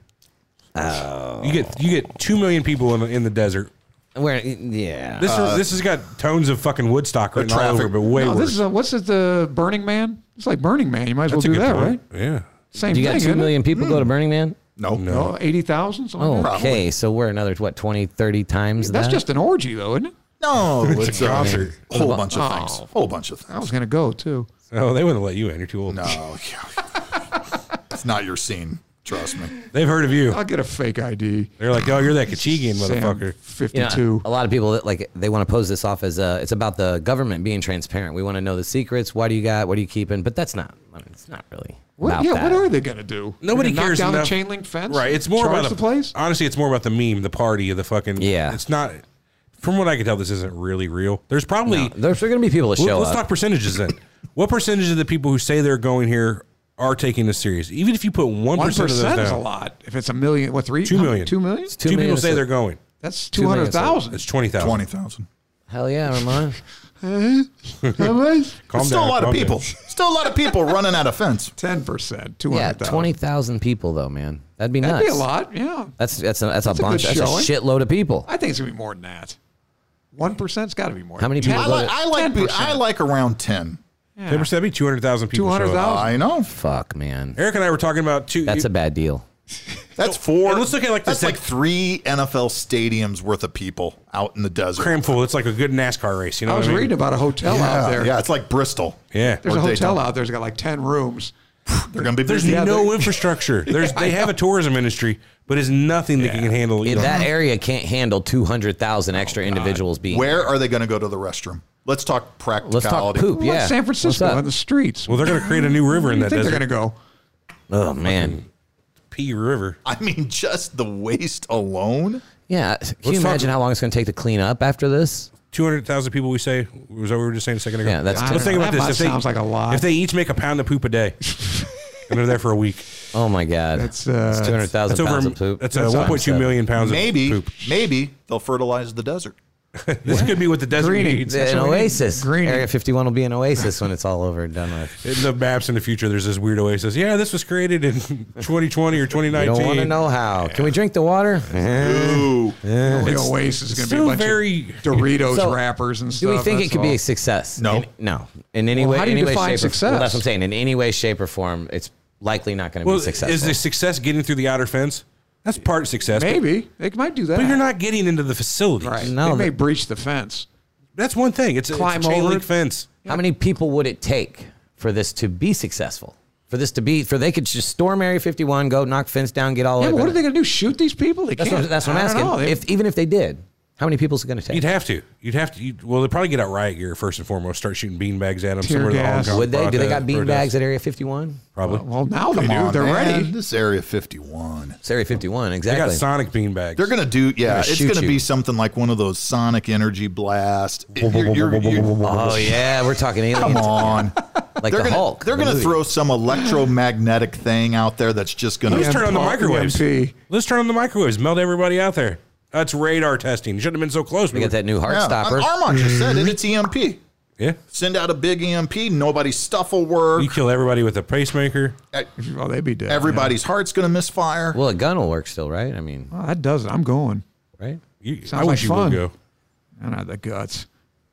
Oh, you get you get two million people in the, in the desert. Where? Yeah. This is, this has got tones of fucking Woodstock written all traffic- over, but way No, worse. this is a, what's it? The Burning Man. It's like Burning Man. You might as That's a well do good that, point. right? Yeah. Same you got thing. two isn't million people go to Burning Man. No. It? Oh, eighty thousand. Oh, Oh, okay. So we're another what twenty, thirty times that's that? just an orgy, though, isn't it? No, it's a concert. whole bunch of Oh. things. Whole bunch of I things. was gonna go too. Oh, they wouldn't let you in. You're too old. No, yeah. It's not your scene. Trust me. They've heard of you. I'll get a fake I D. They're like, oh, you're that Kachigian Sam motherfucker. You know, fifty-two. a lot of people that, like they want to pose this off as uh, it's about the government being transparent. We want to know the secrets. Why do you got? What are you keeping? But that's not. I mean, it's not really. What, about yeah, that. what are they gonna do? Nobody They're gonna cares knock down enough. the chain link fence. Right. It's more charge about the place. Honestly, it's more about the meme, the party, the fucking. Yeah. It's not. from what I can tell, this isn't really real. There's probably No, there's going to be people that show let's up. talk percentages then. What percentage of the people who say they're going here are taking this serious? Even if you put one One percent of those percent is a down, lot. If it's a million, what three? Two million. Two million. Two two million people say is- they're going. That's Two two million hundred thousand. It's twenty thousand. twenty thousand. Hell yeah, Ramon. Calm Still down, a lot of calm people. down. Still a lot of people running at a fence. Ten percent. Two Yeah, hundred thousand. twenty thousand people though, man. That'd be nuts. That'd be a lot. Yeah. That's that's a, that's, That's a a bunch. good That's a showing. shitload of people. I think it's gonna be more than that. One percent's got to be more. How many people I go like, to? I like, ten percent. I like around ten. Ten percent be two hundred thousand people. Two hundred show up. thousand. I know. Fuck, man. Eric and I were talking about two. That's a bad deal. That's four. and let's look at like that's this- like three N F L stadiums worth of people out in the desert. cram full. It's like a good NASCAR race. You know I was what I mean? reading about a hotel yeah, out there. yeah, it's like Bristol. Yeah. There's Or a hotel Daytona. out there that's got like ten rooms. They're going to be There's busy. Yeah, no they're- infrastructure. There's they have a tourism industry, but it's nothing that can handle. You If know, that area can't handle two hundred thousand extra individuals being. Where are they going to go to the restroom? Let's talk practicality. Let's talk poop. Well, Yeah, like San What's Francisco up? on the streets. well, they're going to create a new river in Where do you that think desert. they're going to go? Oh man. P River. I mean, just the waste alone. Yeah. Can you Let's talk- imagine how long it's going to take to clean up after this? Two hundred thousand people. We say was that what we were just saying a second ago. Yeah, that's I Let's think don't about know. this. That If they, sounds like a lot. If they each make a pound of poop a day, and they're there for a week, Oh my god. That's, uh, two hundred thousand that's over. pounds of poop. That's, uh, That's one point two awesome. million pounds Maybe, of poop. maybe they'll fertilize the desert. This could be what the desert Greening. needs. That's An what we need. oasis. Greening. Area fifty-one will be an oasis when it's all over and done with. In the maps in the future, there's this weird oasis. Yeah, this was created in twenty twenty or twenty You nineteen. don't want to know how. Can we drink the water? Ooh. The Oasis is going to be a still bunch very- of Doritos So, wrappers and Do stuff. we think it that's could be all. a success? No. In, no. In any Well, way, how do you any way, define shape, or success? well, that's what I'm saying. In any way, shape, or form, it's likely not going to Well, be successful. is the success getting through the outer fence? That's part success. but- Maybe. They might do that. But you're not getting into the facilities. Right. No, they may that- breach the fence. That's one thing. It's a, it's a Climb chain over link it. fence. How many people would it take for this to be successful? For this to be, for they could just storm Area fifty-one, go knock fence down, get all Yeah, the but way what are back. they going to do? Shoot these people? They That's can't. what, that's what I'm I don't asking. know. They- If even if they did, how many people is it going to take? You'd have to. You'd have to. You'd, well, they'd probably get out riot gear first and foremost. Start shooting beanbags at them. Tear Somewhere to the gas. Hong Kong Would they? Do they got protest- bean protest. bags at Area fifty-one? Probably. well, now they Come do. on, They're man. ready. This Area fifty-one. It's Area fifty-one, they exactly. got Sonic beanbags. They're going to do, yeah, gonna it's shoot going to you. be something like one of those Sonic Energy Blast. You're- you're- you're- Oh yeah, we're talking aliens. Come on. Like They're the gonna, Hulk. They're the going to movie. throw some electromagnetic thing out there that's just going Let's to. turn on the Paul- microwaves. E M P. Let's turn on the microwaves. Melt everybody out there. That's radar testing. You shouldn't have been so close. We got that new heart Yeah, stopper. Armand just said it. It's E M P. Yeah. Send out a big E M P. Nobody's stuff will work. You kill everybody with a pacemaker. Oh, they'd be dead. Everybody's heart's going to misfire. Well, a gun will work still, right? I mean, Yeah. Oh, that does it. I'm going. right? You, I Sounds wish like you fun. would go. I don't have the guts.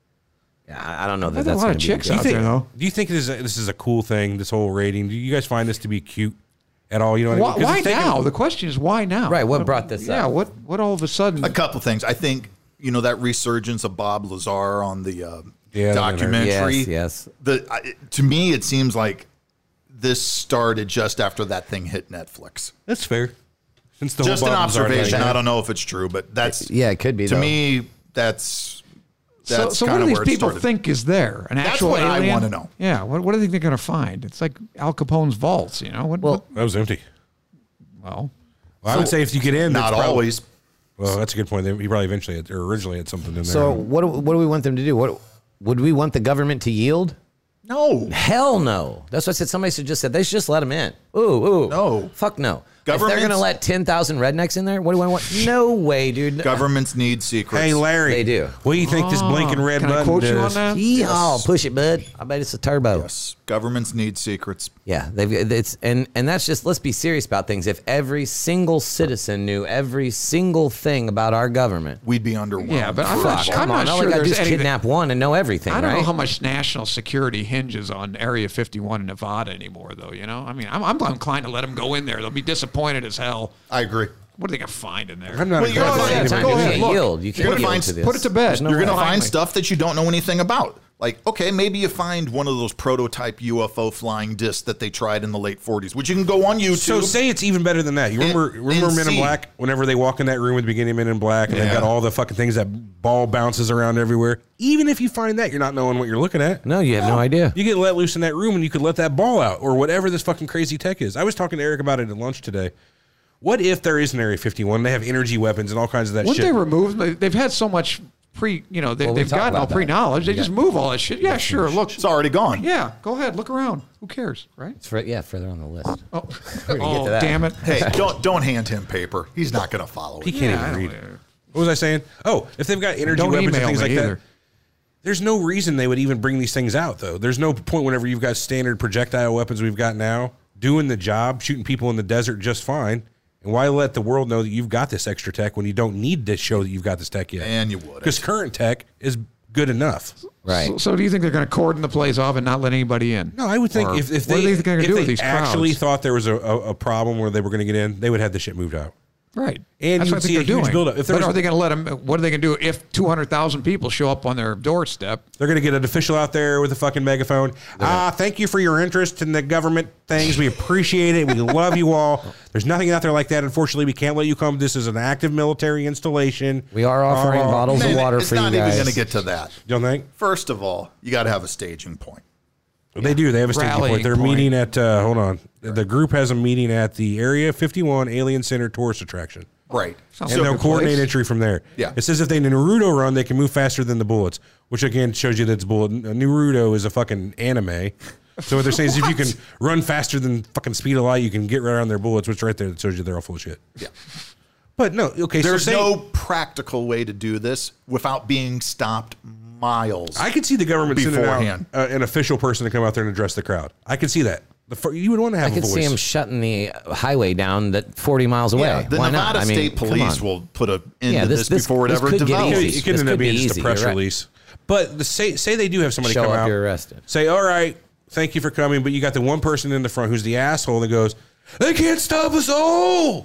Yeah, I I don't know that There's a that's lot gonna of be chicks good. out Do you there, think, though. do you think this is a, this is a cool thing? This whole rating. Do you guys find this to be cute at all? You know what Why, I mean? 'Cause why it's taken- now? The question is why now? Right, what brought this Yeah, up? what what all of a sudden? A couple things. I think, you know, that resurgence of Bob Lazar on the uh, Yeah, that documentary. Yes, yes. The, I, to me, it seems like this started just after that thing hit Netflix. That's fair. Since the Just whole an Bob Lazar observation. thing. I don't know if it's true, but that's Yeah, it could be. to though. me. That's so that's so what kind do of these where it people started. think is there? An That's actual what I alien? wanna know. Yeah, what what do they think they're going to find? It's like Al Capone's vaults, you know? What, Well, That was empty. what- well, Well, I would say if you get in, Not it's probably- always. Well, that's a good point. They- He probably eventually had, or originally had something in there. so what? do- What do we want them to do? What would we want the government to yield? No. Hell no. That's what I said. Somebody should just said they should just let them in. Ooh, ooh. No. Fuck no. If they're Governments- gonna let ten thousand rednecks in there, what do I want? No way, dude. Governments need secrets. Hey, Larry. They do. What do you think this blinking red can I button quote you on does? that? Yeehaw, push it, bud. I bet it's a turbo. Yes. Governments need secrets. Yeah, they've it's and and that's just let's be serious about things. If every single citizen knew every single thing about our government, We'd be underwhelmed. Yeah, but I'm not, fuck, I'm come not on, all sure we gotta do there's is anything. kidnap one and know everything, I don't right? know how much national security hinges on Area fifty-one in Nevada anymore, though. You know, I mean, I'm, I'm inclined to let them go in there. They'll be disappointed as hell. I agree. What are they going to find in there? I'm not Well, you're inclined gonna to find- say Time, go you ahead, can't look. yield. You You're can't gonna yield find- to this. put it to bed. There's no You're going to way. find Finally. stuff that you don't know anything about. Like, okay, maybe you find one of those prototype U F O flying discs that they tried in the late forties, which you can go on YouTube. So say it's even better than that. You remember, And- remember and Men in see- Black? Whenever they walk in that room at the beginning of Men in Black, and Yeah. they got all the fucking things that ball bounces around everywhere. Even if you find that, you're not knowing what you're looking at. No, you have no idea. You get let loose in that room, and you could let that ball out, or whatever this fucking crazy tech is. I was talking to Eric about it at lunch today. What if there is an Area fifty-one? They have energy weapons and all kinds of that Wouldn't shit. they remove? they- They've had so much pre, you know, they, Well, we they've talked gotten all about that. pre-knowledge. They We just got- move all that shit. Yeah, sure. Look. It's already gone. Yeah, go ahead. Look around. Who cares, right? It's for, yeah, further on the list. Oh, We're gonna get oh to that. damn it. Hey, don't don't hand him paper. He's not going to follow He it. can't Yeah, I even don't- read. What was I saying? Oh, if they've got energy Don't weapons and email things me like either. that, there's no reason they would even bring these things out, though. There's no point whenever you've got standard projectile weapons we've got now, doing the job, shooting people in the desert just fine. And why let the world know that you've got this extra tech when you don't need to show that you've got this tech yet? And you would. Because current tech is good enough. Right. So, so do you think they're going to cordon the place off and not let anybody in? No, I would think Or if, if what they, are they going to if do they with these actually crowds? thought there was a, a, a problem where they were going to get in, they would have the shit moved out. Right. And That's you what I would think see a they're huge doing. buildup. If there But was- are they going to let them? What are they going to do if two hundred thousand people show up on their doorstep? They're going to get an official out there with a fucking megaphone. Ah, thank you for your interest in the government things. We appreciate it. We love you all. There's nothing out there like that. Unfortunately, we can't let you come. This is an active military installation. We are offering Uh, bottles Man, of water it's for you not guys. even going to get to that. Don't think? First of all, you got to have a staging point. They do. They have a staging Rallying point. They're point. meeting at, uh, hold on. The group has a meeting at the Area fifty-one Alien Center tourist attraction. Right. Sounds And like a they'll good coordinate place. entry from there. Yeah. It says if they Naruto run, they can move faster than the bullets, which again shows you that it's bullet. Naruto is a fucking anime. So what they're saying is if you can run faster than fucking speed of light, you can get right around their bullets, which right there that shows you they're all full of shit. Yeah. But no, okay. There's so say, no practical way to do this without being stopped miles. I could see the government sending out Beforehand. uh, an official person to come out there and address the crowd. I could see that. The fir- you would want to have I a could voice. see him shutting the highway down that forty miles away. yeah, the Why Nevada not? I mean, State come Police on. will put an end Yeah, to this- this, this- before it this ever could get develops. easy. It could This end up could being be just a easy, press you're right. release. But the, say say they do have somebody Show come up, out. you're arrested. Say, all right, thank you for coming, but you got the one person in the front who's the asshole that goes, they can't stop us all.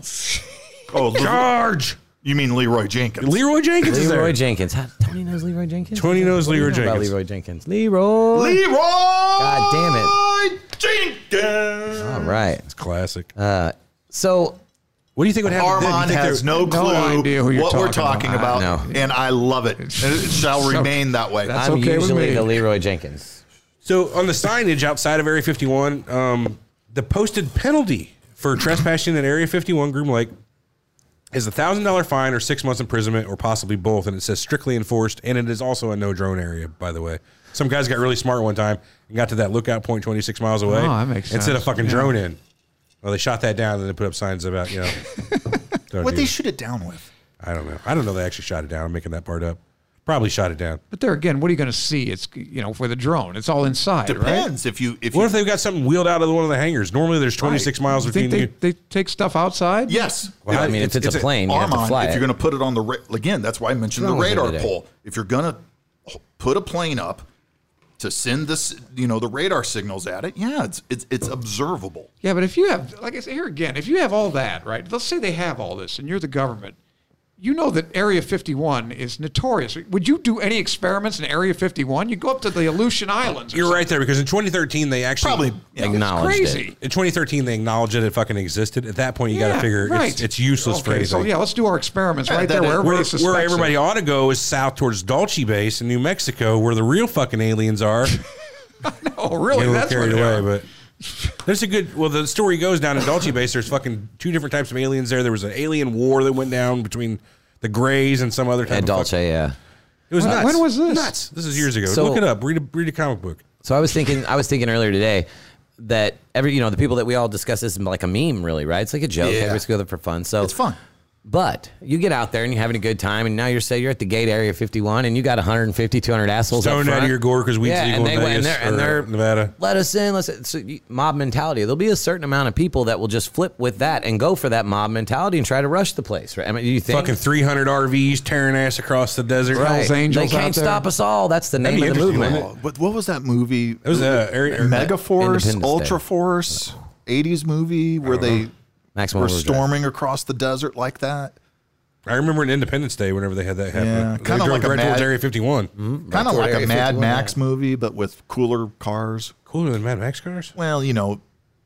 Oh, Le- Charge. you mean Leroy Jenkins? Leroy Jenkins is Leroy there. Jenkins. How, Tony knows Leroy Jenkins? Tony knows What do you Leroy know about Jenkins. Leroy Jenkins. Leroy. Leroy. God damn it. Jenkins. All right. It's classic. Uh, so what do you think would happen? then? You Armand think has they're- no clue idea who you're what we're talking talking about. about, I know. and I love it. And it shall So- remain that way. That's I'm okay with usually me. the Leroy Jenkins. So on the signage outside of Area fifty-one, um, the posted penalty for trespassing in Area fifty-one Groom Lake is a thousand dollar fine or six months imprisonment or possibly both, and it says strictly enforced, and it is also a no drone area. By the way, some guys got really smart one time and got to that lookout point twenty-six miles away. Oh, that makes and set a sense. fucking Yeah. drone in. Well, they shot that down and they put up signs about you know. don't What do they it. shoot it down with? I don't know. I don't know. They actually shot it down. I'm making that part up. Probably shot it down. But there again, what are you going to see? It's, you know, for the drone, it's all inside, right? Depends if you if What you, if they've got something wheeled out of one of the hangars? Normally, there's twenty-six miles You between think they, you. they take stuff outside? yes. Well, I mean, if it's, it's a a plane, you have to Armand, fly if it. you're going to put it on the ra- again, that's why I mentioned the Drones radar every day. pole. If you're going to put a plane up to send this, you know, the radar signals at it, yeah, it's it's it's observable. Yeah, but if you have, like I say here again, if you have all that, right? Let's say they have all this, and you're the government. You know that Area fifty-one is notorious. Would you do any experiments in Area fifty-one? You go up to the Aleutian Islands. or You're something. right there because in twenty thirteen they actually Probably yeah. Acknowledged Crazy. it. in twenty thirteen they acknowledged that it fucking existed. At that point, you got to Yeah, figure right. it's, it's useless for Okay, anything. so yeah, let's do our experiments Yeah, right that there where is- where, everybody suspects where everybody it. ought to go is south towards Dulce Base in New Mexico, where the real fucking aliens are. Oh, really? Get a little That's carried what they away, are. but there's a good. Well, the story goes down in Dulce Base. There's fucking two different types of aliens there. There was an alien war that went down between the Greys and some other type At of Dulce, fuck- yeah. It was When- nuts. when was this? Nuts. This is years ago. So- Look it up. Read a read a comic book. So I was thinking, I was thinking earlier today that every, you know, the people that we all discuss this is like a meme, really, right? It's like a joke. Yeah. Everybody's go there for fun. So It's fun. But you get out there and you're having a good time, and now you're say you're at the gate Area fifty-one, and you got one hundred fifty, two hundred assholes up Stoned out front. of your gore 'cause weed's yeah, legal and they in went- and Vegas they're, and or they're Nevada. Let us in. Let's so you- mob mentality. There'll be a certain amount of people that will just flip with that and go for that mob mentality and try to rush the place. Right? I mean, do you think? Fucking three hundred R Vs tearing ass across the desert. right. Hells Angels They out can't there. stop us all. That's the That'd name be of the interesting, movement. wouldn't Oh, but what was that movie? It was uh, area, Megaforce, Independence Day. Ultra Force, eighties movie where they Maximum were Overdrive. storming across the desert like that. I remember in Independence Day whenever they had that happen. Yeah, They kinda drove like a right towards Mad- Area fifty-one. Kind of toward like a Area Mad fifty-one, Max yeah. movie, but with cooler cars. Cooler than Mad Max cars. Well, you know,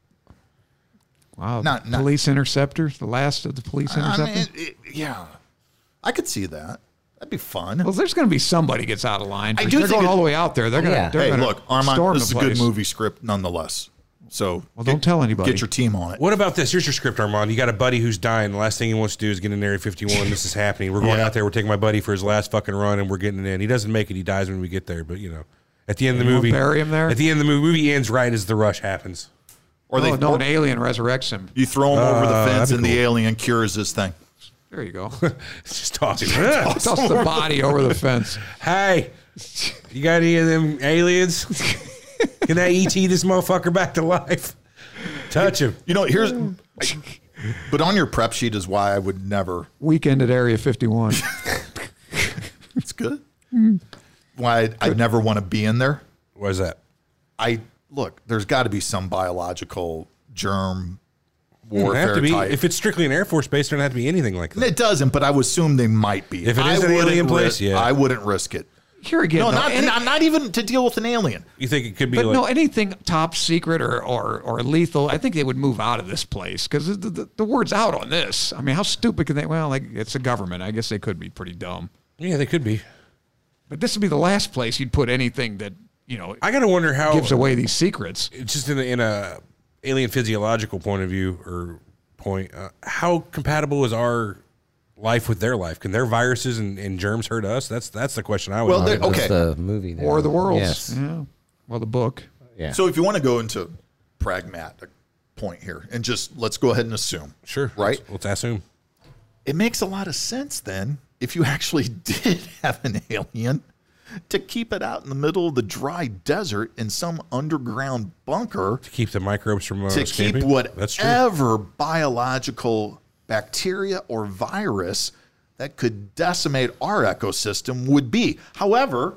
Wow. Not- not- police interceptors, the last of the police I interceptors. mean, it- yeah, I could see that. That'd be fun. well, there's going to be somebody gets out of line. I They're do think going it- all the way out there. They're going to. Yeah. They're Hey, gonna look, Armand, storm this is the a good place. movie script nonetheless. So Well, don't tell anybody. Get your team on it. What about this? Here's your script, Armand. You got a buddy who's dying. The last thing he wants to do is get in Area fifty-one. This is happening. We're going Yeah. out there. We're taking my buddy for his last fucking run, and we're getting in. He doesn't make it. He dies when we get there. But, you know, at the end of the You won't movie. bury him there? At the end of the movie, movie ends right as the rush happens. Or Oh, they no, or an alien resurrects him. you throw him over the Uh, fence that'd and be the cool. alien cures this thing. There you go. It's just talking. Toss the body over the fence. Hey, you got any of them aliens? Can I E T this motherfucker back to life? Touch him. You know, here's. But on your prep sheet is why I would never. Weekend at Area fifty-one. It's good. Why I'd, I'd never want to be in there. What is that? I look. There's got to be some biological germ It doesn't have warfare to be. type. If it's strictly an Air Force base, there doesn't have to be anything like that. It doesn't, but I would assume they might be. If it I is an wouldn't alien place, risk- yeah. I wouldn't risk it. Here again, No, though, not, any- not not even to deal with an alien. You think it could be but like no, anything top secret or, or, or lethal, I think they would move out of this place because the, the, the word's out on this. I mean, how stupid can they? Well, like it's a government. I guess they could be pretty dumb. Yeah, they could be. But this would be the last place you'd put anything that you know I gotta wonder how gives away these secrets. It's just in a, in a alien physiological point of view or point. Uh, how compatible is our life with their life? Can their viruses and, and germs hurt us? That's that's the question I would. Well, ask. they- okay. That's the movie there. War of the Worlds. Yes. Yeah. Well, the book. Yeah. So if you want to go into pragmatic point here and just let's go ahead and assume, Sure. right? Let's, let's assume. It makes a lot of sense then if you actually did have an alien to keep it out in the middle of the dry desert in some underground bunker To keep the microbes from uh, to escaping. keep That's true. whatever biological bacteria or virus that could decimate our ecosystem would be. However,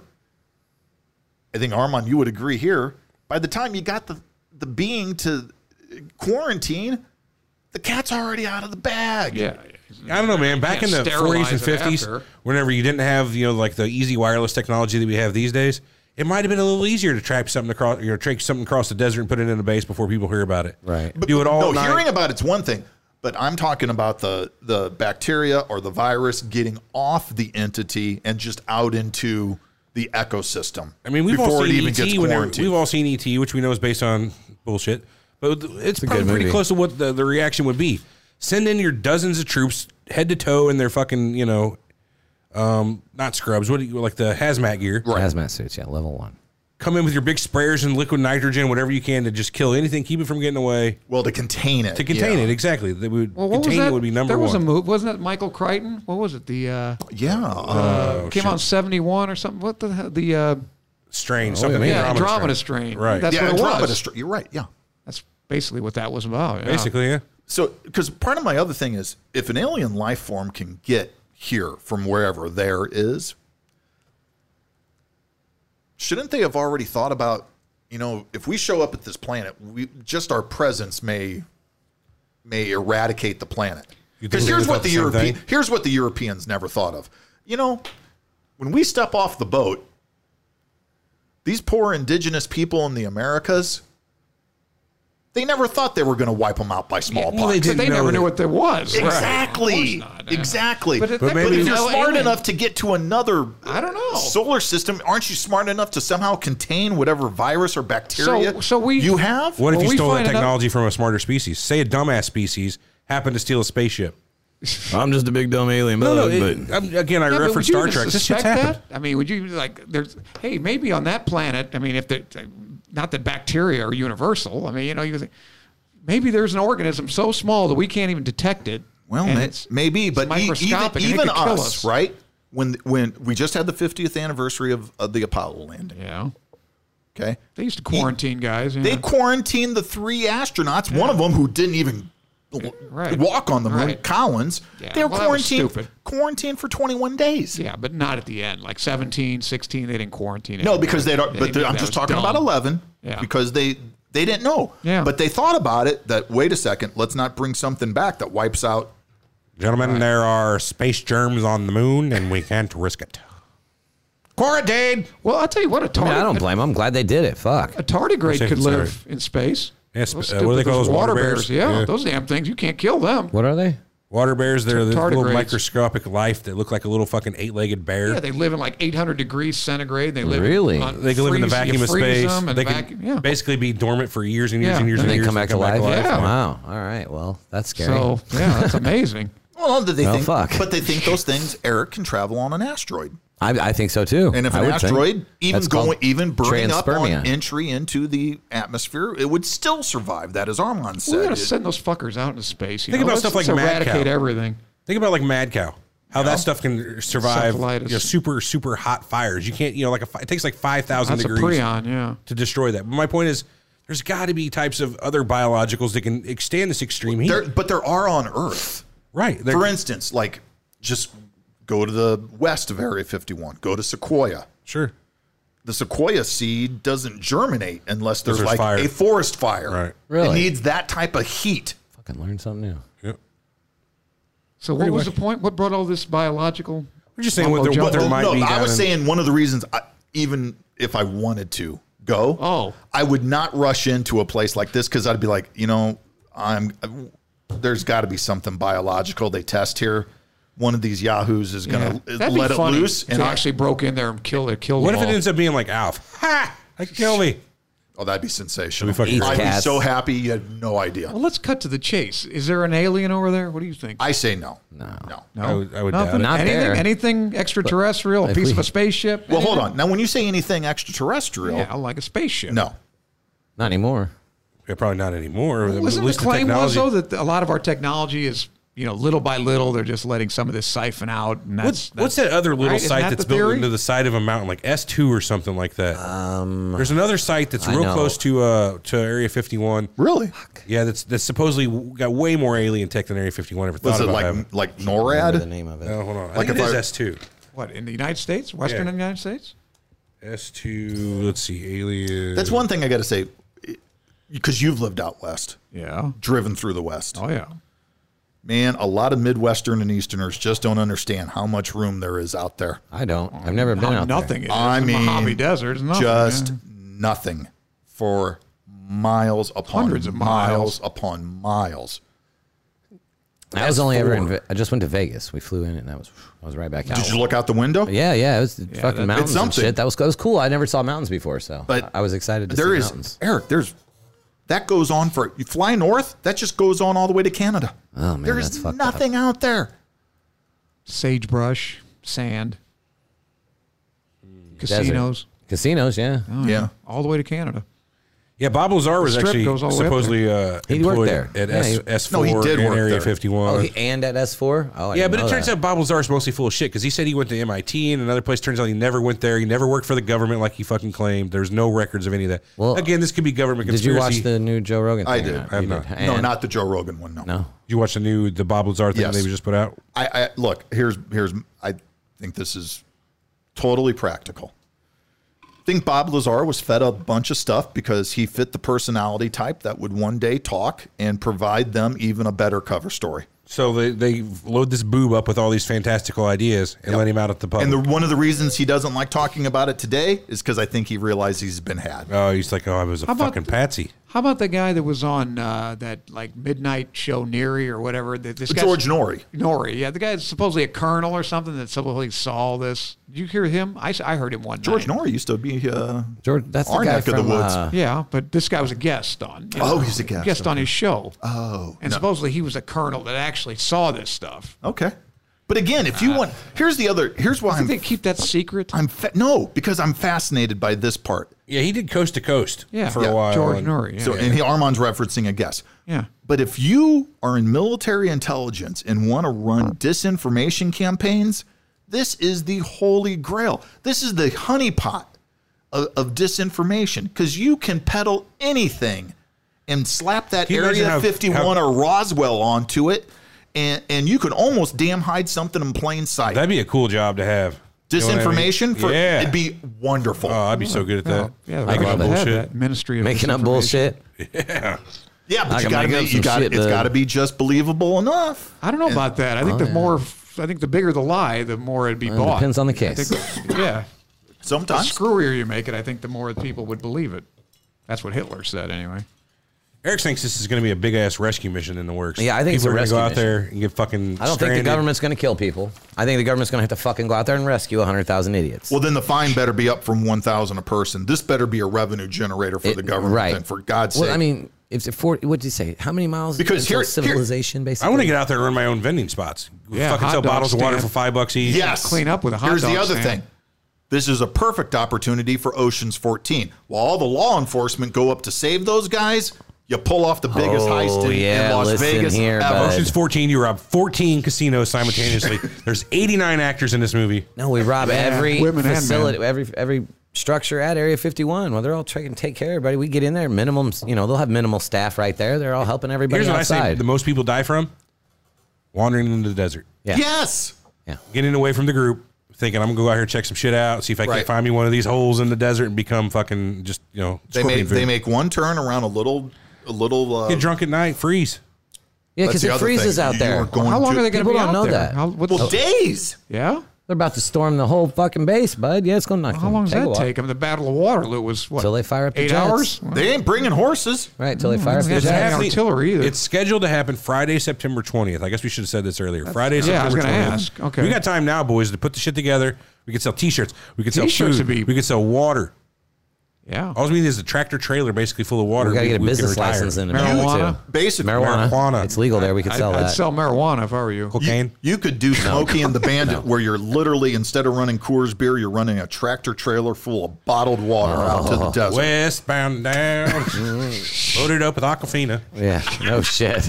I think Armand, you would agree here. By the time you got the the being to quarantine, the cat's already out of the bag. Yeah. I don't know, man. Back in Can't the forties and sterilize it fifties, after. whenever you didn't have, you know, like the easy wireless technology that we have these days, it might have been a little easier to track something across, you know, track something across the desert and put it in a base before people hear about it. Right. But, Do it all no, night. hearing about it's one thing, but I'm talking about the the bacteria or the virus getting off the entity and just out into the ecosystem. I mean, we've before all it seen even E gets T. Whenever, quarantined. we've all seen E T, which we know is based on bullshit, but it's a probably good pretty movie. close to what the, the reaction would be. Send in your dozens of troops, head to toe, in their fucking, you know, um, not scrubs, what do you like the hazmat gear? Hazmat suits, yeah, level one. Come in with your big sprayers and liquid nitrogen, whatever you can to just kill anything, keep it from getting away. Well, to contain it. To contain yeah. it, exactly. That would Well, what was contain that? it would be number there was one. a move, wasn't it? Michael Crichton. What was it? The uh, Yeah. uh, came out in seventy-one or something. What the hell? The uh, strain, something yeah. yeah, Andromeda Andromeda strain. strain. Right. That's yeah, what it Andromeda was. Str- You're right. Yeah. That's basically what that was about. Yeah. Basically, yeah. So, because part of my other thing is, if an alien life form can get here from wherever there is, shouldn't they have already thought about, you know, if we show up at this planet, we just our presence may may eradicate the planet. You think Because they here's would've what thought the the same European thing? here's what the Europeans never thought of. You know, when we step off the boat, these poor indigenous people in the Americas, they never thought they were going to wipe them out by smallpox. well, they But they Didn't know never that- knew what there was. Right. Exactly. Of course not, yeah. Exactly. But But, it- that maybe- if could you're be- smart alien- enough to get to another I don't know. solar system, aren't you smart enough to somehow contain whatever virus or bacteria So- so we- you have? What if Well, you we stole that find another- technology from a smarter species? Say a dumbass species happened to steal a spaceship. I'm just a big dumb alien No, bug, no. It, I'm- again, I Yeah, but would reference you Star even Trek. This shit's suspect happened. that? I mean, would you like? There's hey, maybe on that planet. I mean, if the not that bacteria are universal. I mean, you know, you think, maybe there's an organism so small that we can't even detect it. Well, and ma- it's- maybe, it's but e- even, microscopic and it even could kill us, us. right? When when we just had the fiftieth anniversary of, of the Apollo landing, Yeah, okay? they used to quarantine guys. Yeah. They quarantined the three astronauts, one of them who didn't even Right. walk on the moon, Right. Collins. Yeah, They were well, that was quarantined, stupid. quarantined for twenty-one days. yeah, but not at the end. Like seventeen, sixteen, they didn't quarantine. No, anyone. because they don't. They But knew they're- I'm that just was talking dumb. about eleven. Yeah. Because they they didn't know. Yeah. But they thought about it. That wait a second, let's not bring something back that wipes out. Gentlemen, there are space germs on the moon, and we can't risk it. Quarantine. Well, I'll tell you what, a I, mean, I don't tardigrade, blame them. I'm glad they did it. Fuck. a tardigrade Safe could and live in space. Yes, Those uh, what do they stupid- call those water water bears? Yeah, Yeah. those damn things, you can't kill them. What are they? Water bears, they're the little Tardigrades. microscopic life that look like a little fucking eight-legged bear. Yeah, they live in like eight hundred degrees centigrade. They live Really? On, They can live in the freeze- vacuum you of freeze space. them and They vacuum, can yeah. basically be dormant for years and years Yeah. and years And and, And years. they come back to life. Yeah. Wow. All right. Well, that's scary. So yeah, that's amazing. Well, they Well, think, fuck. but they think those things, Eric, can travel on an asteroid. I, I think so too. And if I an would think. asteroid, even That's called going, even burning up on transpermia. entry into the atmosphere, it would still survive. That, as Armand said. We're gonna It- send those fuckers out into space. You Think know? about Let's stuff like just Mad eradicate Cow. everything. Think about like Mad Cow. How that stuff can survive Encephalitis. you know, super, super hot fires. You can't, you know, like a, fi- it takes like five thousand That's a degrees prion, yeah. to destroy that. But my point is, there's got to be types of other biologicals that can extend this extreme heat. there, but there are on Earth. right. They're- For instance, like just go to the west of Area fifty-one. Go to Sequoia. Sure. The sequoia seed doesn't germinate unless there's, there's like fire. a forest fire. Right. Really? It needs that type of heat. Fucking learn something new. Yep. So what was the point? What brought all this biological? We're just saying what there, what there Well, might no, be. I down was in- saying one of the reasons, I, even if I wanted to go, Oh. I would not rush into a place like this because I'd be like, you know, I'm. There's got to be something biological they test here. One of these yahoos is going to That'd let be it funny loose, if and they I, actually broke in there and killed it. Killed What them if it all. ends up being like Alf? Ha! Like kill me. oh, that'd be sensational. That'd be fucking I'd great. be Cats. so happy you had no idea. Well, let's cut to the chase. Is there an alien over there? What do you think? I say no. No. No. no, I would- I would Nothing? doubt it. Not anything, there. anything extraterrestrial? A if piece we- of a spaceship? Well, hold Anything? on. Now, when you say anything extraterrestrial, Yeah, like a spaceship. no. Not anymore. Yeah, probably not anymore. Well, At isn't the least claim was technology- though that a lot of our technology is, you know, little by little they're just letting some of this siphon out, and that's What's, that's, what's that other little right? Isn't site that that's the built theory? into the side of a mountain, like S two or something like that? Um, There's another site that's I real know. close to uh to Area fifty-one. Really? Yeah, that's that's supposedly got way more alien tech than Area fifty-one ever thought Was it about like having. like Remember the NORAD? name of it. Oh, hold on. I like think if it is I- S two. What, in the United States, Western Yeah. United States? S two. Let's see, alien. That's one thing I got to say, because you've lived out west, Yeah. driven through the west. Oh yeah. Man, a lot of Midwestern and Easterners just don't understand how much room there is out there. I don't. I've never been How out nothing there. it is. I The mean, Mojave Desert is nothing. just yeah. nothing for miles upon Hundreds of miles miles. upon miles. I was only ever in. four. Ve- I just went to Vegas. We flew in, and I was I was right back out. Did you look out the window? Yeah, yeah. It was that- fucking it's mountains and something. shit. That was that was cool. I never saw mountains before, so But I was excited to There see is mountains. Eric. There's that goes on for you fly north. That just goes on all the way to Canada. Oh, man, there's that's fucked nothing out there. Sagebrush, sand, casinos, Casinos, yeah. Oh, Yeah. all the way to Canada. Yeah, Bob Lazar was strip actually goes all the way up supposedly uh, He worked employed there. at Yeah, S, he- S4 No, he did and work Area there. fifty-one. Oh, he, and at S four. Oh, I Yeah, didn't but it know turns that. out Bob Lazar is mostly full of shit because he said he went to M I T and another place. Turns out he never went there. He never worked for the government like he fucking claimed. There's no records of any of that. Well, Again, this could be government Did you conspiracy. watch the new Joe Rogan? I thing or did. not? I have You not. did. No, And- not the Joe Rogan one. No. no. Did you watch the new the Bob Lazar thing Yes. they just put out? I, I look here's here's I think this is totally practical. I think Bob Lazar was fed a bunch of stuff because he fit the personality type that would one day talk and provide them even a better cover story. So they, they load this boob up with all these fantastical ideas and Yep. let him out at the public. And the, one of the reasons he doesn't like talking about it today is because I think he realized he's been had. oh, he's like, oh, I was a How about fucking the- patsy. How about the guy that was on uh, that like midnight show Neary or whatever? Th- This guy's- George Norrie. Norrie, yeah, the guy is supposedly a colonel or something that supposedly saw all this. Did you hear him? I, s- I heard him one George night. Norrie used to be uh, George, that's the our guy neck of from. the woods. Uh, Yeah, but this guy was a guest on. you Oh, know, he's a guest, Guest on okay. his show. oh And no. supposedly he was a colonel that actually saw this stuff. Okay. But again, if you want, here's the other. Here's why I I'm. think they keep that secret. I'm fa- no because I'm fascinated by this part. Yeah, he did coast to coast Yeah. for Yeah, a while. George and- Norrie. Yeah. So, and he, Armand's referencing a guess. yeah. But if you are in military intelligence and want to run disinformation campaigns, this is the holy grail. This is the honeypot of, of disinformation because you can peddle anything and slap that Can you imagine Area how- fifty-one how- or Roswell onto it, and, and you can almost damn hide something in plain sight. That'd be a cool job to have. You know what I mean? Disinformation for yeah. it'd be wonderful. Oh, I'd be so good at that. Yeah, Making I up love bullshit. that Ministry of making up Misinformation. bullshit. Yeah. yeah, I but you can got to make up be, some you got shit it's that- got to be just believable enough. I don't know about that. I think the more, I think the bigger the lie, the more it'd be Well, it bought. depends on the I case. think- yeah. The Sometimes screwier you make it, I think the more people would believe it. That's what Hitler said, anyway. Eric thinks this is going to be a big ass rescue mission in the works. Yeah, I think people it's a are going rescue to go out mission. there and get fucking. I don't think stranded. the government's going to kill people. I think the government's going to have to fucking go out there and rescue one hundred thousand idiots. Well, then the fine better be up from one thousand a person. This better be a revenue generator for It- the government. right. Then, for God's well, sake. I mean, if it's four, what did you say? How many miles Because until here- civilization, basically? I want to get out there and run my own vending spots. Yeah, fucking hot sell dog bottles of water stand. for five bucks each. yes. Clean up with a hot Here's dog the other stand. thing. This is a perfect opportunity for Ocean's fourteen. While all the law enforcement go up to save those guys, you pull off the biggest Oh, heist in, yeah, in Las listen Vegas here, ever. bud. Ocean's fourteen, you rob fourteen casinos simultaneously. There's eighty-nine actors in this movie. No, we rob every women and facility, men. every every structure at Area fifty-one. Well, they're all trying to take care of everybody. We get in there, minimum, you know, they'll have minimal staff right there. They're all helping everybody Here's what I say: outside. the most people die from wandering into the desert, yeah. Yes. yeah. getting away from the group, thinking I'm gonna go out here and check some shit out, see if I Right. can find me one of these holes in the desert and become fucking just you know. They scorpion make food. they make one turn around a little a little. Uh, get drunk at night, freeze. Yeah, that's because the it other freezes thing. out You there. are going How long to- are they going to People be don't out know there? that. How, what's, Well, days. yeah. They're about to storm the whole fucking base, bud. Yeah, it's going to How long does that take them? The Battle of Waterloo was what? Till they fire up the eight jets. hours. They ain't bringing horses. Right, till they fire up the It's jets. happening. artillery either. It's scheduled to happen Friday, September twentieth. I guess we should have said this earlier. Friday, yeah, I was September gonna twentieth. ask. Okay. We got time now, boys, to put the shit together. We could sell T-shirts. We could sell T-shirts food. would be- We could sell water. Yeah. All we need is a tractor trailer basically full of water. We got to get a we can business retire. license in Marijuana? America, too. Basically, Marijuana. Marijuana. It's legal there. We could I'd, sell I'd that. sell marijuana if I were you. Cocaine. You could do Smokey and the Bandit, where you're literally, instead of running Coors beer, you're running a tractor trailer full of bottled water out to the desert. Westbound down. Loaded up with Aquafina. Yeah, no shit.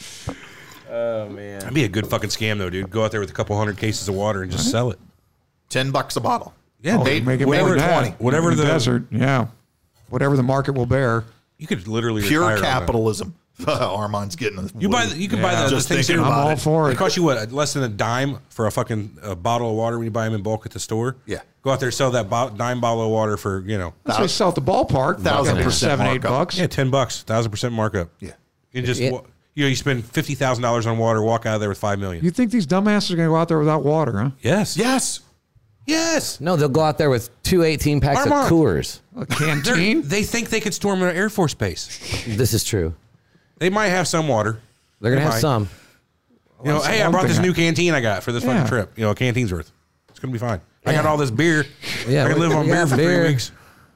Oh, man. That'd be a good fucking scam, though, dude. Go out there with a couple hundred cases of water and just sell it. Ten bucks a bottle. Yeah, Oh, they- make it whatever- more than that. twenty. whatever In the- desert. Yeah. Whatever the market will bear. You could literally Pure retire on that. capitalism. Armand's getting a You buy. The, you can buy Yeah. the, the Just things thinking here. I'm about all it. for It it. costs you what, less than a dime for a fucking uh, bottle of water when you buy them in bulk at the store. Yeah. Go out there, sell that bo- dime bottle of water for you know, That's what they sell at the ballpark. Thousand Got percent seven, eight markup. bucks. yeah, ten bucks, thousand percent markup. Yeah. You just Yeah. wa- you know you spend fifty thousand dollars on water, walk out of there with five million. You think these dumbasses are going to go out there without water, huh? yes, Yes. yes. No, they'll go out there with two eighteen packs Armand. of Coors. A They're- canteen? They think they could storm an Air Force base. This is true. They might have some water. They're going to They have might. some. You know, that's hey, I one brought thing this I- new canteen I got for this Yeah. fucking trip. You know, a canteen's worth. It's gonna be fine. I got Yeah. all this beer. Yeah, I can we- live we on beer got for beer. three weeks.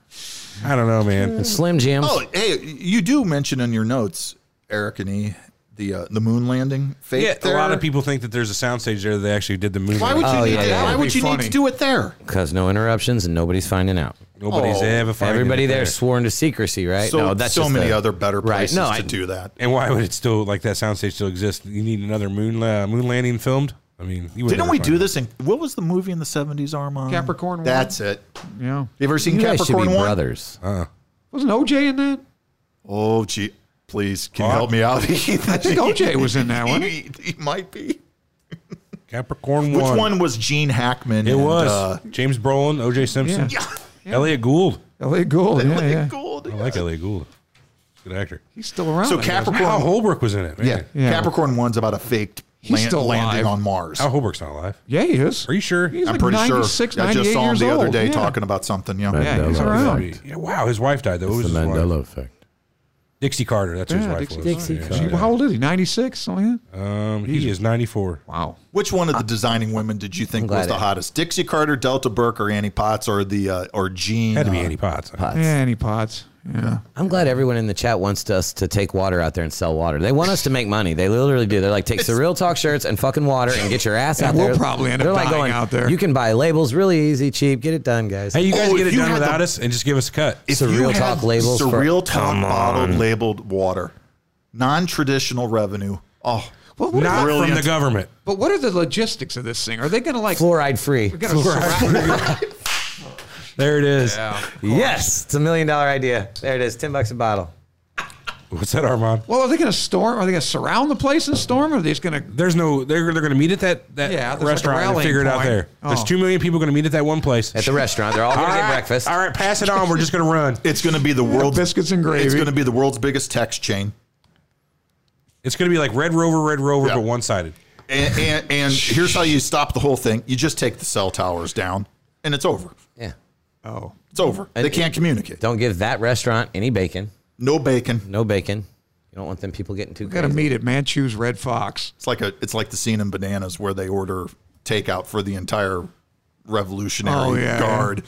I don't know, man. Slim Jims. Oh, hey, you do mention in your notes, Eric and E, the uh, the moon landing fake Yeah, there. a lot of people think that there's a soundstage there that they actually did the movie. Why would you Oh, need yeah, to, yeah. Why That would would you be need funny. to do it there? Because no interruptions and nobody's finding out. Nobody's Oh, ever finding Everybody it there sworn to secrecy, right? So no, that's so just many the- other better Right, places no, to I- do that. And why would it still like that soundstage still exist? You need another moon la- moon landing filmed. I mean, you would Didn't never we find do it. this in what was the movie in the seventies, Armand? Capricorn One? That's it. Yeah. You ever seen You guys should Capricorn be One? brothers. Wasn't O J in that? Oh, gee, please, can you Oh, help me out? I I think O J was in that one. he, he might be. Capricorn Which one. one was Gene Hackman? It and, was uh, James Brolin, O J Simpson, Yeah. Elliot Gould. Elliot Gould. Yeah, Elliot yeah. Gould, I like Elliot Gould. Good actor. He's still around. So I guess. Capricorn- Al Holbrook was in it. Man. Yeah. Yeah. Capricorn One's about a faked He's land, still landing alive. on Mars. Al Holbrook's not alive. Yeah, he is. Are you sure? He's I'm like pretty sure. ninety-six, I just ninety-eight saw him years the other old. day Yeah. talking about something. Yeah. Yeah, he's around. Yeah, wow, his wife died though. Who was the his wife? Mandela effect. Dixie Carter. That's who his Yeah, wife Dixie, was. Dixie Yeah. Carter. How old is he? ninety-six? Something like that? Um, he is ninety-four. Wow. Which one of the designing women did you think I'm glad was the it- hottest? Dixie Carter, Delta Burke, or Annie Potts, or the uh, or Jean? Had to be uh, Annie Potts. Potts. Yeah, Annie Potts. Yeah. I'm glad everyone in the chat wants us to take water out there and sell water. They want us to make money. They literally do. They're like, take some real talk shirts and fucking water and get your ass out we'll there. probably end up They're like dying going out there. You can buy labels really easy, cheap. Get it done, guys. Hey, you guys Oh, get if it you done had without the- us and just give us a cut. If Surreal you had Talk labels for- Surreal Talk Come bottled on. labeled water, non-traditional revenue. Oh, Well, what Not are the- from Brilliant. the government. but what are the logistics of this thing? Are they going to like? Fluoride free. We're gonna surround- There it is. Yes, it's a million dollar idea. There it is, ten bucks a bottle. What's that, Armand? Well, are they going to storm? Are they going to surround the place and storm? Or are they just going to? There's no. They're they're going to meet at that that Yeah, there's like a restaurant and rallying figure it out point. there. There's Oh. two million people going to meet at that one place. At the restaurant, they're all going to get right, breakfast. All right, pass it on. We're just going to run. it's going to be the world's biscuits and gravy. It's going to be the world's biggest text chain. It's going to be like Red Rover, Red Rover, Yeah. but one sided. And, and and here's how you stop the whole thing: you just take the cell towers down, and it's over. Yeah. Oh, It's over. They can't communicate. Don't give that restaurant any bacon. No bacon. No bacon. don't want them people getting too We crazy. got to meet at Manchew's Red Fox. It's like a it's like the scene in Bananas where they order takeout for the entire Revolutionary Oh, yeah. Guard.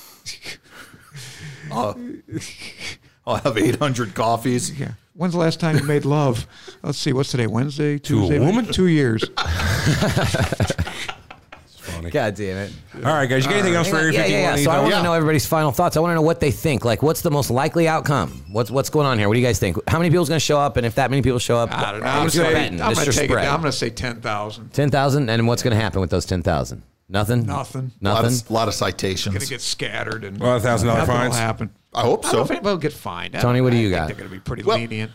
I'll, I'll have eight hundred coffees. Yeah. When's the last time you made love? Let's see. What's today? Wednesday? Tuesday? woman? Two years. Funny. God damn it. All right, guys. You got anything else for Area Yeah, fifty-one? yeah, yeah. So I Anything want to Yeah. know everybody's final thoughts. I want to know what they think. Like, what's the most likely outcome? What's what's going on here? What do you guys think? How many people's going to show up? And if that many people show up, I don't know. how I'm much going are to we say, betting? I'm Just gonna your take it spread. down. I'm going to say ten thousand. ten thousand. And what's going to happen with those ten thousand? Nothing? Nothing. A lot, Nothing? of, lot of Going citations. to get scattered. And A lot of thousand dollar nothing will fines? happen. I hope I don't know so. if anybody will get fined. I Tony, don't- what do I you think got? They're going to be pretty Well- lenient.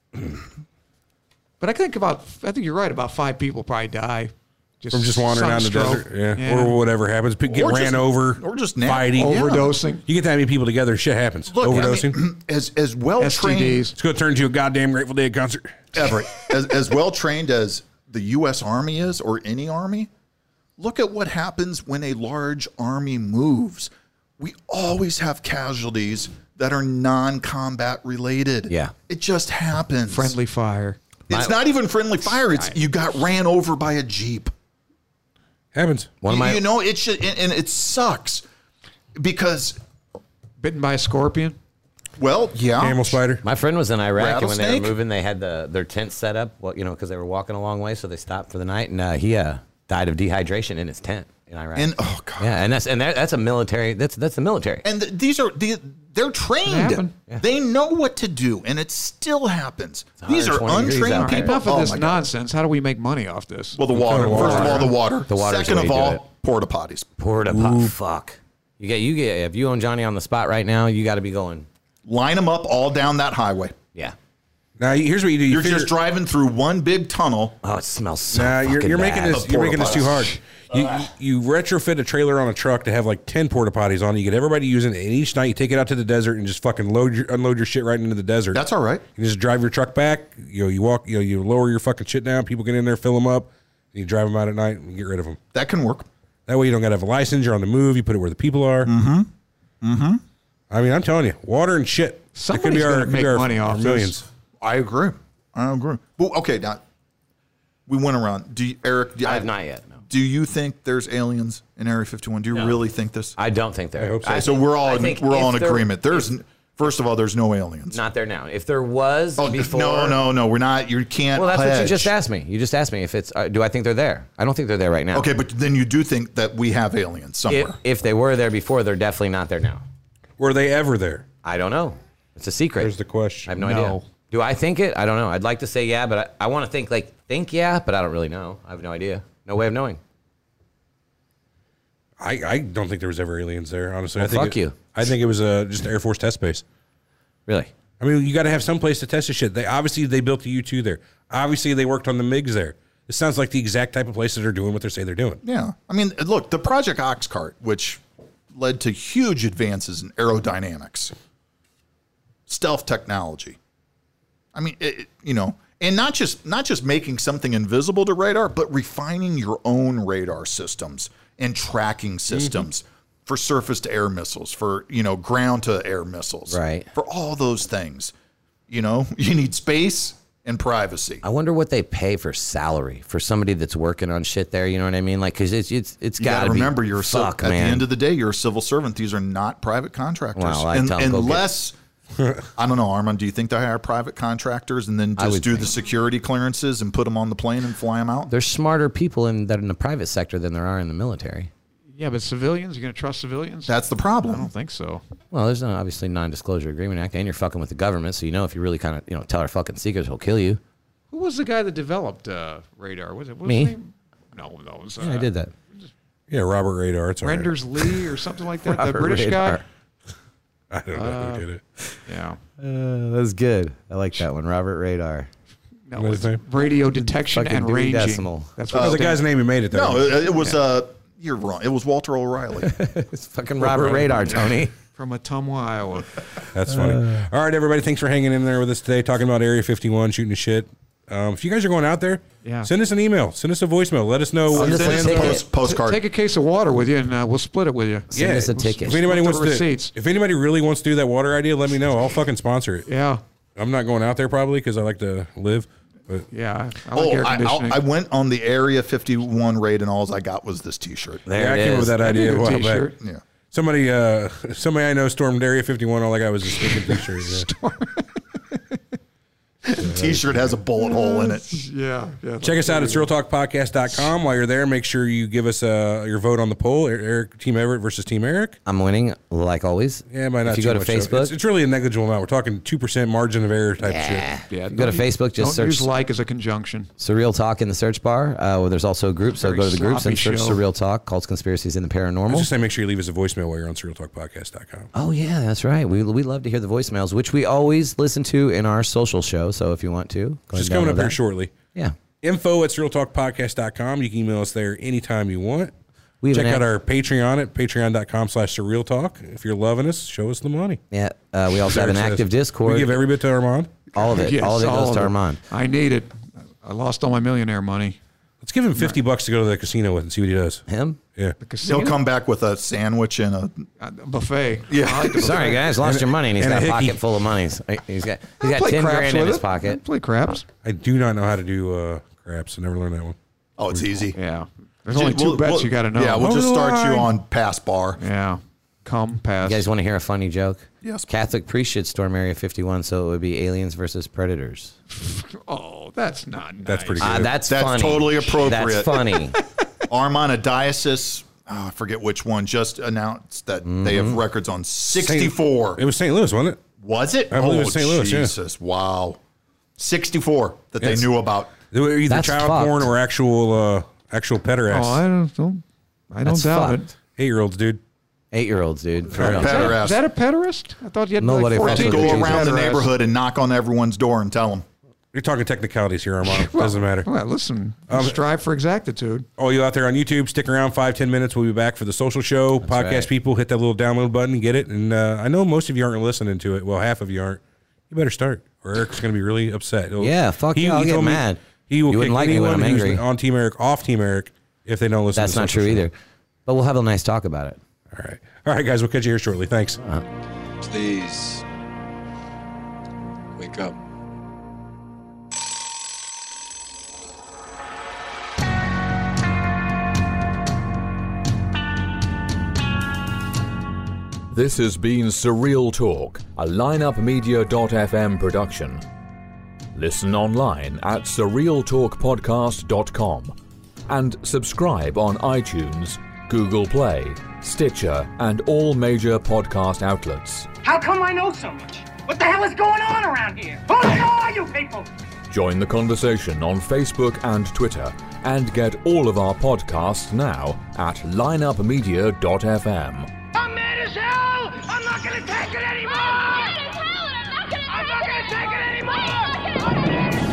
But I think about, I think you're right, about five people probably die. Just From just wandering out in the sunstroke. desert, yeah. or whatever happens. Pe- Get Or ran just- over, or just na- fighting, Yeah. Overdosing. You get that many people together, shit happens. Look, I mean, Overdosing. as as well S T trained, Ds. It's going to turn into a goddamn Grateful Dead concert. Everett, as, as well trained as the U S Army is, or any army, look at what happens when a large army moves. We always have casualties that are non-combat related. Yeah. It just happens. Friendly fire. It's not even friendly fire. It's you got ran over by a Jeep. Happens. One of you, my, you know, it should, and, and it sucks because, Bitten by a scorpion. well, yeah. Camel spider. my friend was in Iraq, and when they Rattlesnake? were moving, they had the their tent set up, well, you know, because they were walking a long way, so they stopped for the night, and uh, he uh, died of dehydration in his tent in Iraq. And oh god. yeah, and that's and that, that's a military. That's that's the military. And th- these are the, they're trained. happen. They know what to do, and it still happens. These are one hundred degrees untrained out there. people. Enough of Oh this my God. nonsense. How do we make money off this? Well, the water. kind of First of water? all, the water. The water's Second the way of to do all, it. porta potties. Porta pot. Fuck. You get you get if you own Johnny on the spot right now, you got to be going. Line them up all down that highway. Yeah. Now, here's what you do. You You're figure, just driving through one big tunnel. Oh, it smells so. Nah, you're, fucking you're making bad. this. A You're making this porta too potty. hard. You, you you retrofit a trailer on a truck to have like ten porta potties on it. You get everybody using it, and each night you take it out to the desert and just fucking load your unload your shit right into the desert. That's all right. You just drive your truck back. You know, you walk. You know, you lower your fucking shit down. People get in there, fill them up. And you drive them out at night and get rid of them. That can work. That way you don't got to have a license. You're on the move. You put it where the people are. Mm-hmm. Mm-hmm. I mean, I'm telling you, water and shit. It Somebody's gonna it could make our- money our off this. millions. I agree. I agree. Well, okay, now we went around. Do you, Eric? Do, I have not yet. No. Do you think there's aliens in Area fifty-one? Do you really think this? I don't think there. I hope so. I so think- we're all I in, think we're all if in there- agreement. There's first of all, there's no aliens. not there now. If there was Oh, before, no, no, no. We're not. You can't. Well, that's what you pledge. just asked me. You just asked me if it's. Uh, do I think they're there? I don't think they're there right now. Okay, but then you do think that we have aliens somewhere. If, if they were there before, they're definitely not there now. Were they ever there? I don't know. It's a secret. There's the question. I have no, No. idea. Do I think it? I don't know. I'd like to say yeah, but I, I want to think like think yeah, but I don't really know. I have no idea. No way of knowing. I, I don't think there was ever aliens there. Honestly, Well, I think fuck it, you. I think it was uh, just an Air Force test base. Really? I mean, you got to have some place to test the shit. They obviously they built the U two there. Obviously, they worked on the MiGs there. It sounds like the exact type of place that are doing what they say they're doing. Yeah. I mean, look, the Project Oxcart, which led to huge advances in aerodynamics, stealth technology. I mean, it, you know, and not just not just making something invisible to radar, but refining your own radar systems and tracking systems Mm-hmm. for surface to air missiles, for, you know, ground to air missiles. Right. For all those things. You know, you need space and privacy. I wonder what they pay for salary for somebody that's working on shit there. You know what I mean? Like, because it's it's it's You got got to to be. remember, you're a civ- fuck, at man. the end of the day, you're a civil servant. These are not private contractors. Well, I Un- tell 'em go get- unless, I don't know, Armand, do you think they hire private contractors and then I just would do think. the security clearances and put them on the plane and fly them out? There's smarter people in that in the private sector than there are in the military. Yeah, but civilians, you going to trust civilians? That's the I problem. don't think so. Well, there's an obviously non-disclosure agreement act, and you're fucking with the government, so you know if you really kind of you know tell our fucking secrets, he'll kill you. Who was the guy that developed uh, radar? Was it what was Me. his name? No, no, it was uh, Yeah, I did that. Yeah, Robert Radar. It's all right. Renders Lee or something like that. the Robert British Radar. guy. I don't know who did it. Yeah. Uh, that's good. I like that one, Robert Radar. No, What is it's his name? radio detection Fucking and Dewey ranging. Decimal. That's what Oh, it the stands- guy's name who made it. Though. No, it, it was, uh, you're wrong. It was Walter O'Reilly. It's fucking Robert Radar, Tony. from Ottumwa, Iowa. That's funny. All right, everybody. Thanks for hanging in there with us today, talking about Area fifty-one, shooting the shit. Um, if you guys are going out there, Yeah. send us an email, send us a voicemail, let us know. what Send your us a plans ticket. are. Post, postcard. Take a case of water with you, and uh, we'll split it with you. Send us a ticket. If anybody Split wants the to, receipts. if anybody really wants to do that water idea, let me know. I'll fucking sponsor it. Yeah. I'm not going out there probably because I like to live. But Yeah, I like Oh, air I, conditioning. I, I went on the Area fifty-one raid, and all I got was this T-shirt. There yeah, I it came up is. with that idea a Good while t-shirt. back. Yeah. Somebody, uh, somebody I know stormed Area fifty-one. All I got was a stinking T-shirt. Yeah. T-shirt has a bullet hole in it. Yeah, yeah. Check us out at surreal talk podcast dot com. While you're there, make sure you give us uh, your vote on the poll. Eric, Team Everett versus Team Eric. I'm winning, like always. Yeah, by not if you too go to much, though. Facebook, It's, it's really a negligible amount. We're talking two percent margin of error type yeah. shit. Yeah, If you go to don't- Facebook, just don't search use like as a conjunction. Surreal Talk in the search bar. Uh, where there's also groups, so Very go to the groups and sloppy search show. Surreal Talk, Cults, Conspiracies, and the I was Paranormal. just saying, make sure you leave us a voicemail while you're on surreal talk podcast dot com. Oh yeah, that's right. We we love to hear the voicemails, which we always listen to in our social show. So if you want to, go Just ahead and coming up download here that. shortly. Yeah, Info at surreal talk podcast dot com. You can email us there anytime you want. we have Check an out app- our Patreon at patreon dot com slash surreal talk. If you're loving us, show us the money. yeah. Uh, we also have an There it active says. Discord. We give every bit to Armand. all of it. Yes, all of it goes of to it. Armand. I need it. I lost all my millionaire money. Let's give him fifty bucks to go to the casino with and see what he does. Him? Yeah. He'll come back with a sandwich and a. Uh, buffet. Yeah. I like the Sorry guys, lost your money, and he's and got a a hickey. pocket full of money. He's got he's got I'll play ten craps grand in with his it. pocket. Play craps. I do not know how to do uh, craps. I never learned that one. Oh, it's easy. Yeah. There's only 2 We'll- bets we'll- you got to know. Yeah, we'll Oh, just start you line. on pass bar. Yeah. Come pass. You guys want to hear a funny joke? Yes. Catholic priests should storm Area fifty-one, so it would be aliens versus predators. Oh, that's not nice. That's pretty good. Ah, that's That's funny. totally appropriate. That's funny. Armand, a diocese, oh, I forget which one, just announced that they have records on sixty-four. It was Saint Louis, wasn't it? Was it? I believe oh, it was Saint Louis, yeah. Jesus, wow. sixty-four that Yes. they knew about. They were either That's child fucked. porn or actual uh, actual pederast. Oh, I don't, don't I don't That's doubt fucked. it. Eight year olds, dude. Eight-year-olds, dude. For Right. real. Pet- Is that, Pederast. is that a pederast? I thought you had Nobody like fucks fourteen. with Go the Jesus. around the Pederast. neighborhood and knock on everyone's door and tell them. You're talking technicalities here, Armand. Doesn't matter. Well, listen, Um, strive for exactitude. Oh, you out there on YouTube, stick around five, ten minutes. We'll be back for the social show. Podcast right. people, hit that little download button and get it. And uh, I know most of you aren't listening to it. Well, half of you aren't. You better start, or Eric's going to be really upset. He'll- Yeah, fuck yeah, I'll get told me mad. He will You kick wouldn't like me when anyone I'm who's angry. on Team Eric off Team Eric if they don't listen That's to the not social true show. either. But we'll have a nice talk about it. All right. All right, guys. We'll catch you here shortly. Thanks. Please wake up. This has been Surreal Talk, a lineup media dot f m production. Listen online at surreal talk podcast dot com and subscribe on iTunes, Google Play, Stitcher, and all major podcast outlets. How come I know so much? What the hell is going on around here? Who are you people? Join the conversation on Facebook and Twitter, and get all of our podcasts now at lineup media dot f m. I'm mad as hell! I'm not gonna take it anymore! I'm mad as hell and I'm not gonna I'm not gonna take it anymore!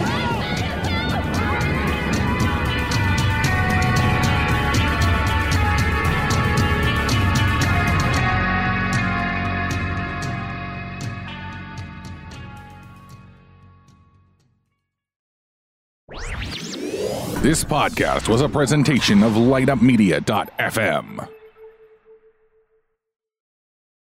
This podcast was a presentation of light up media dot f m.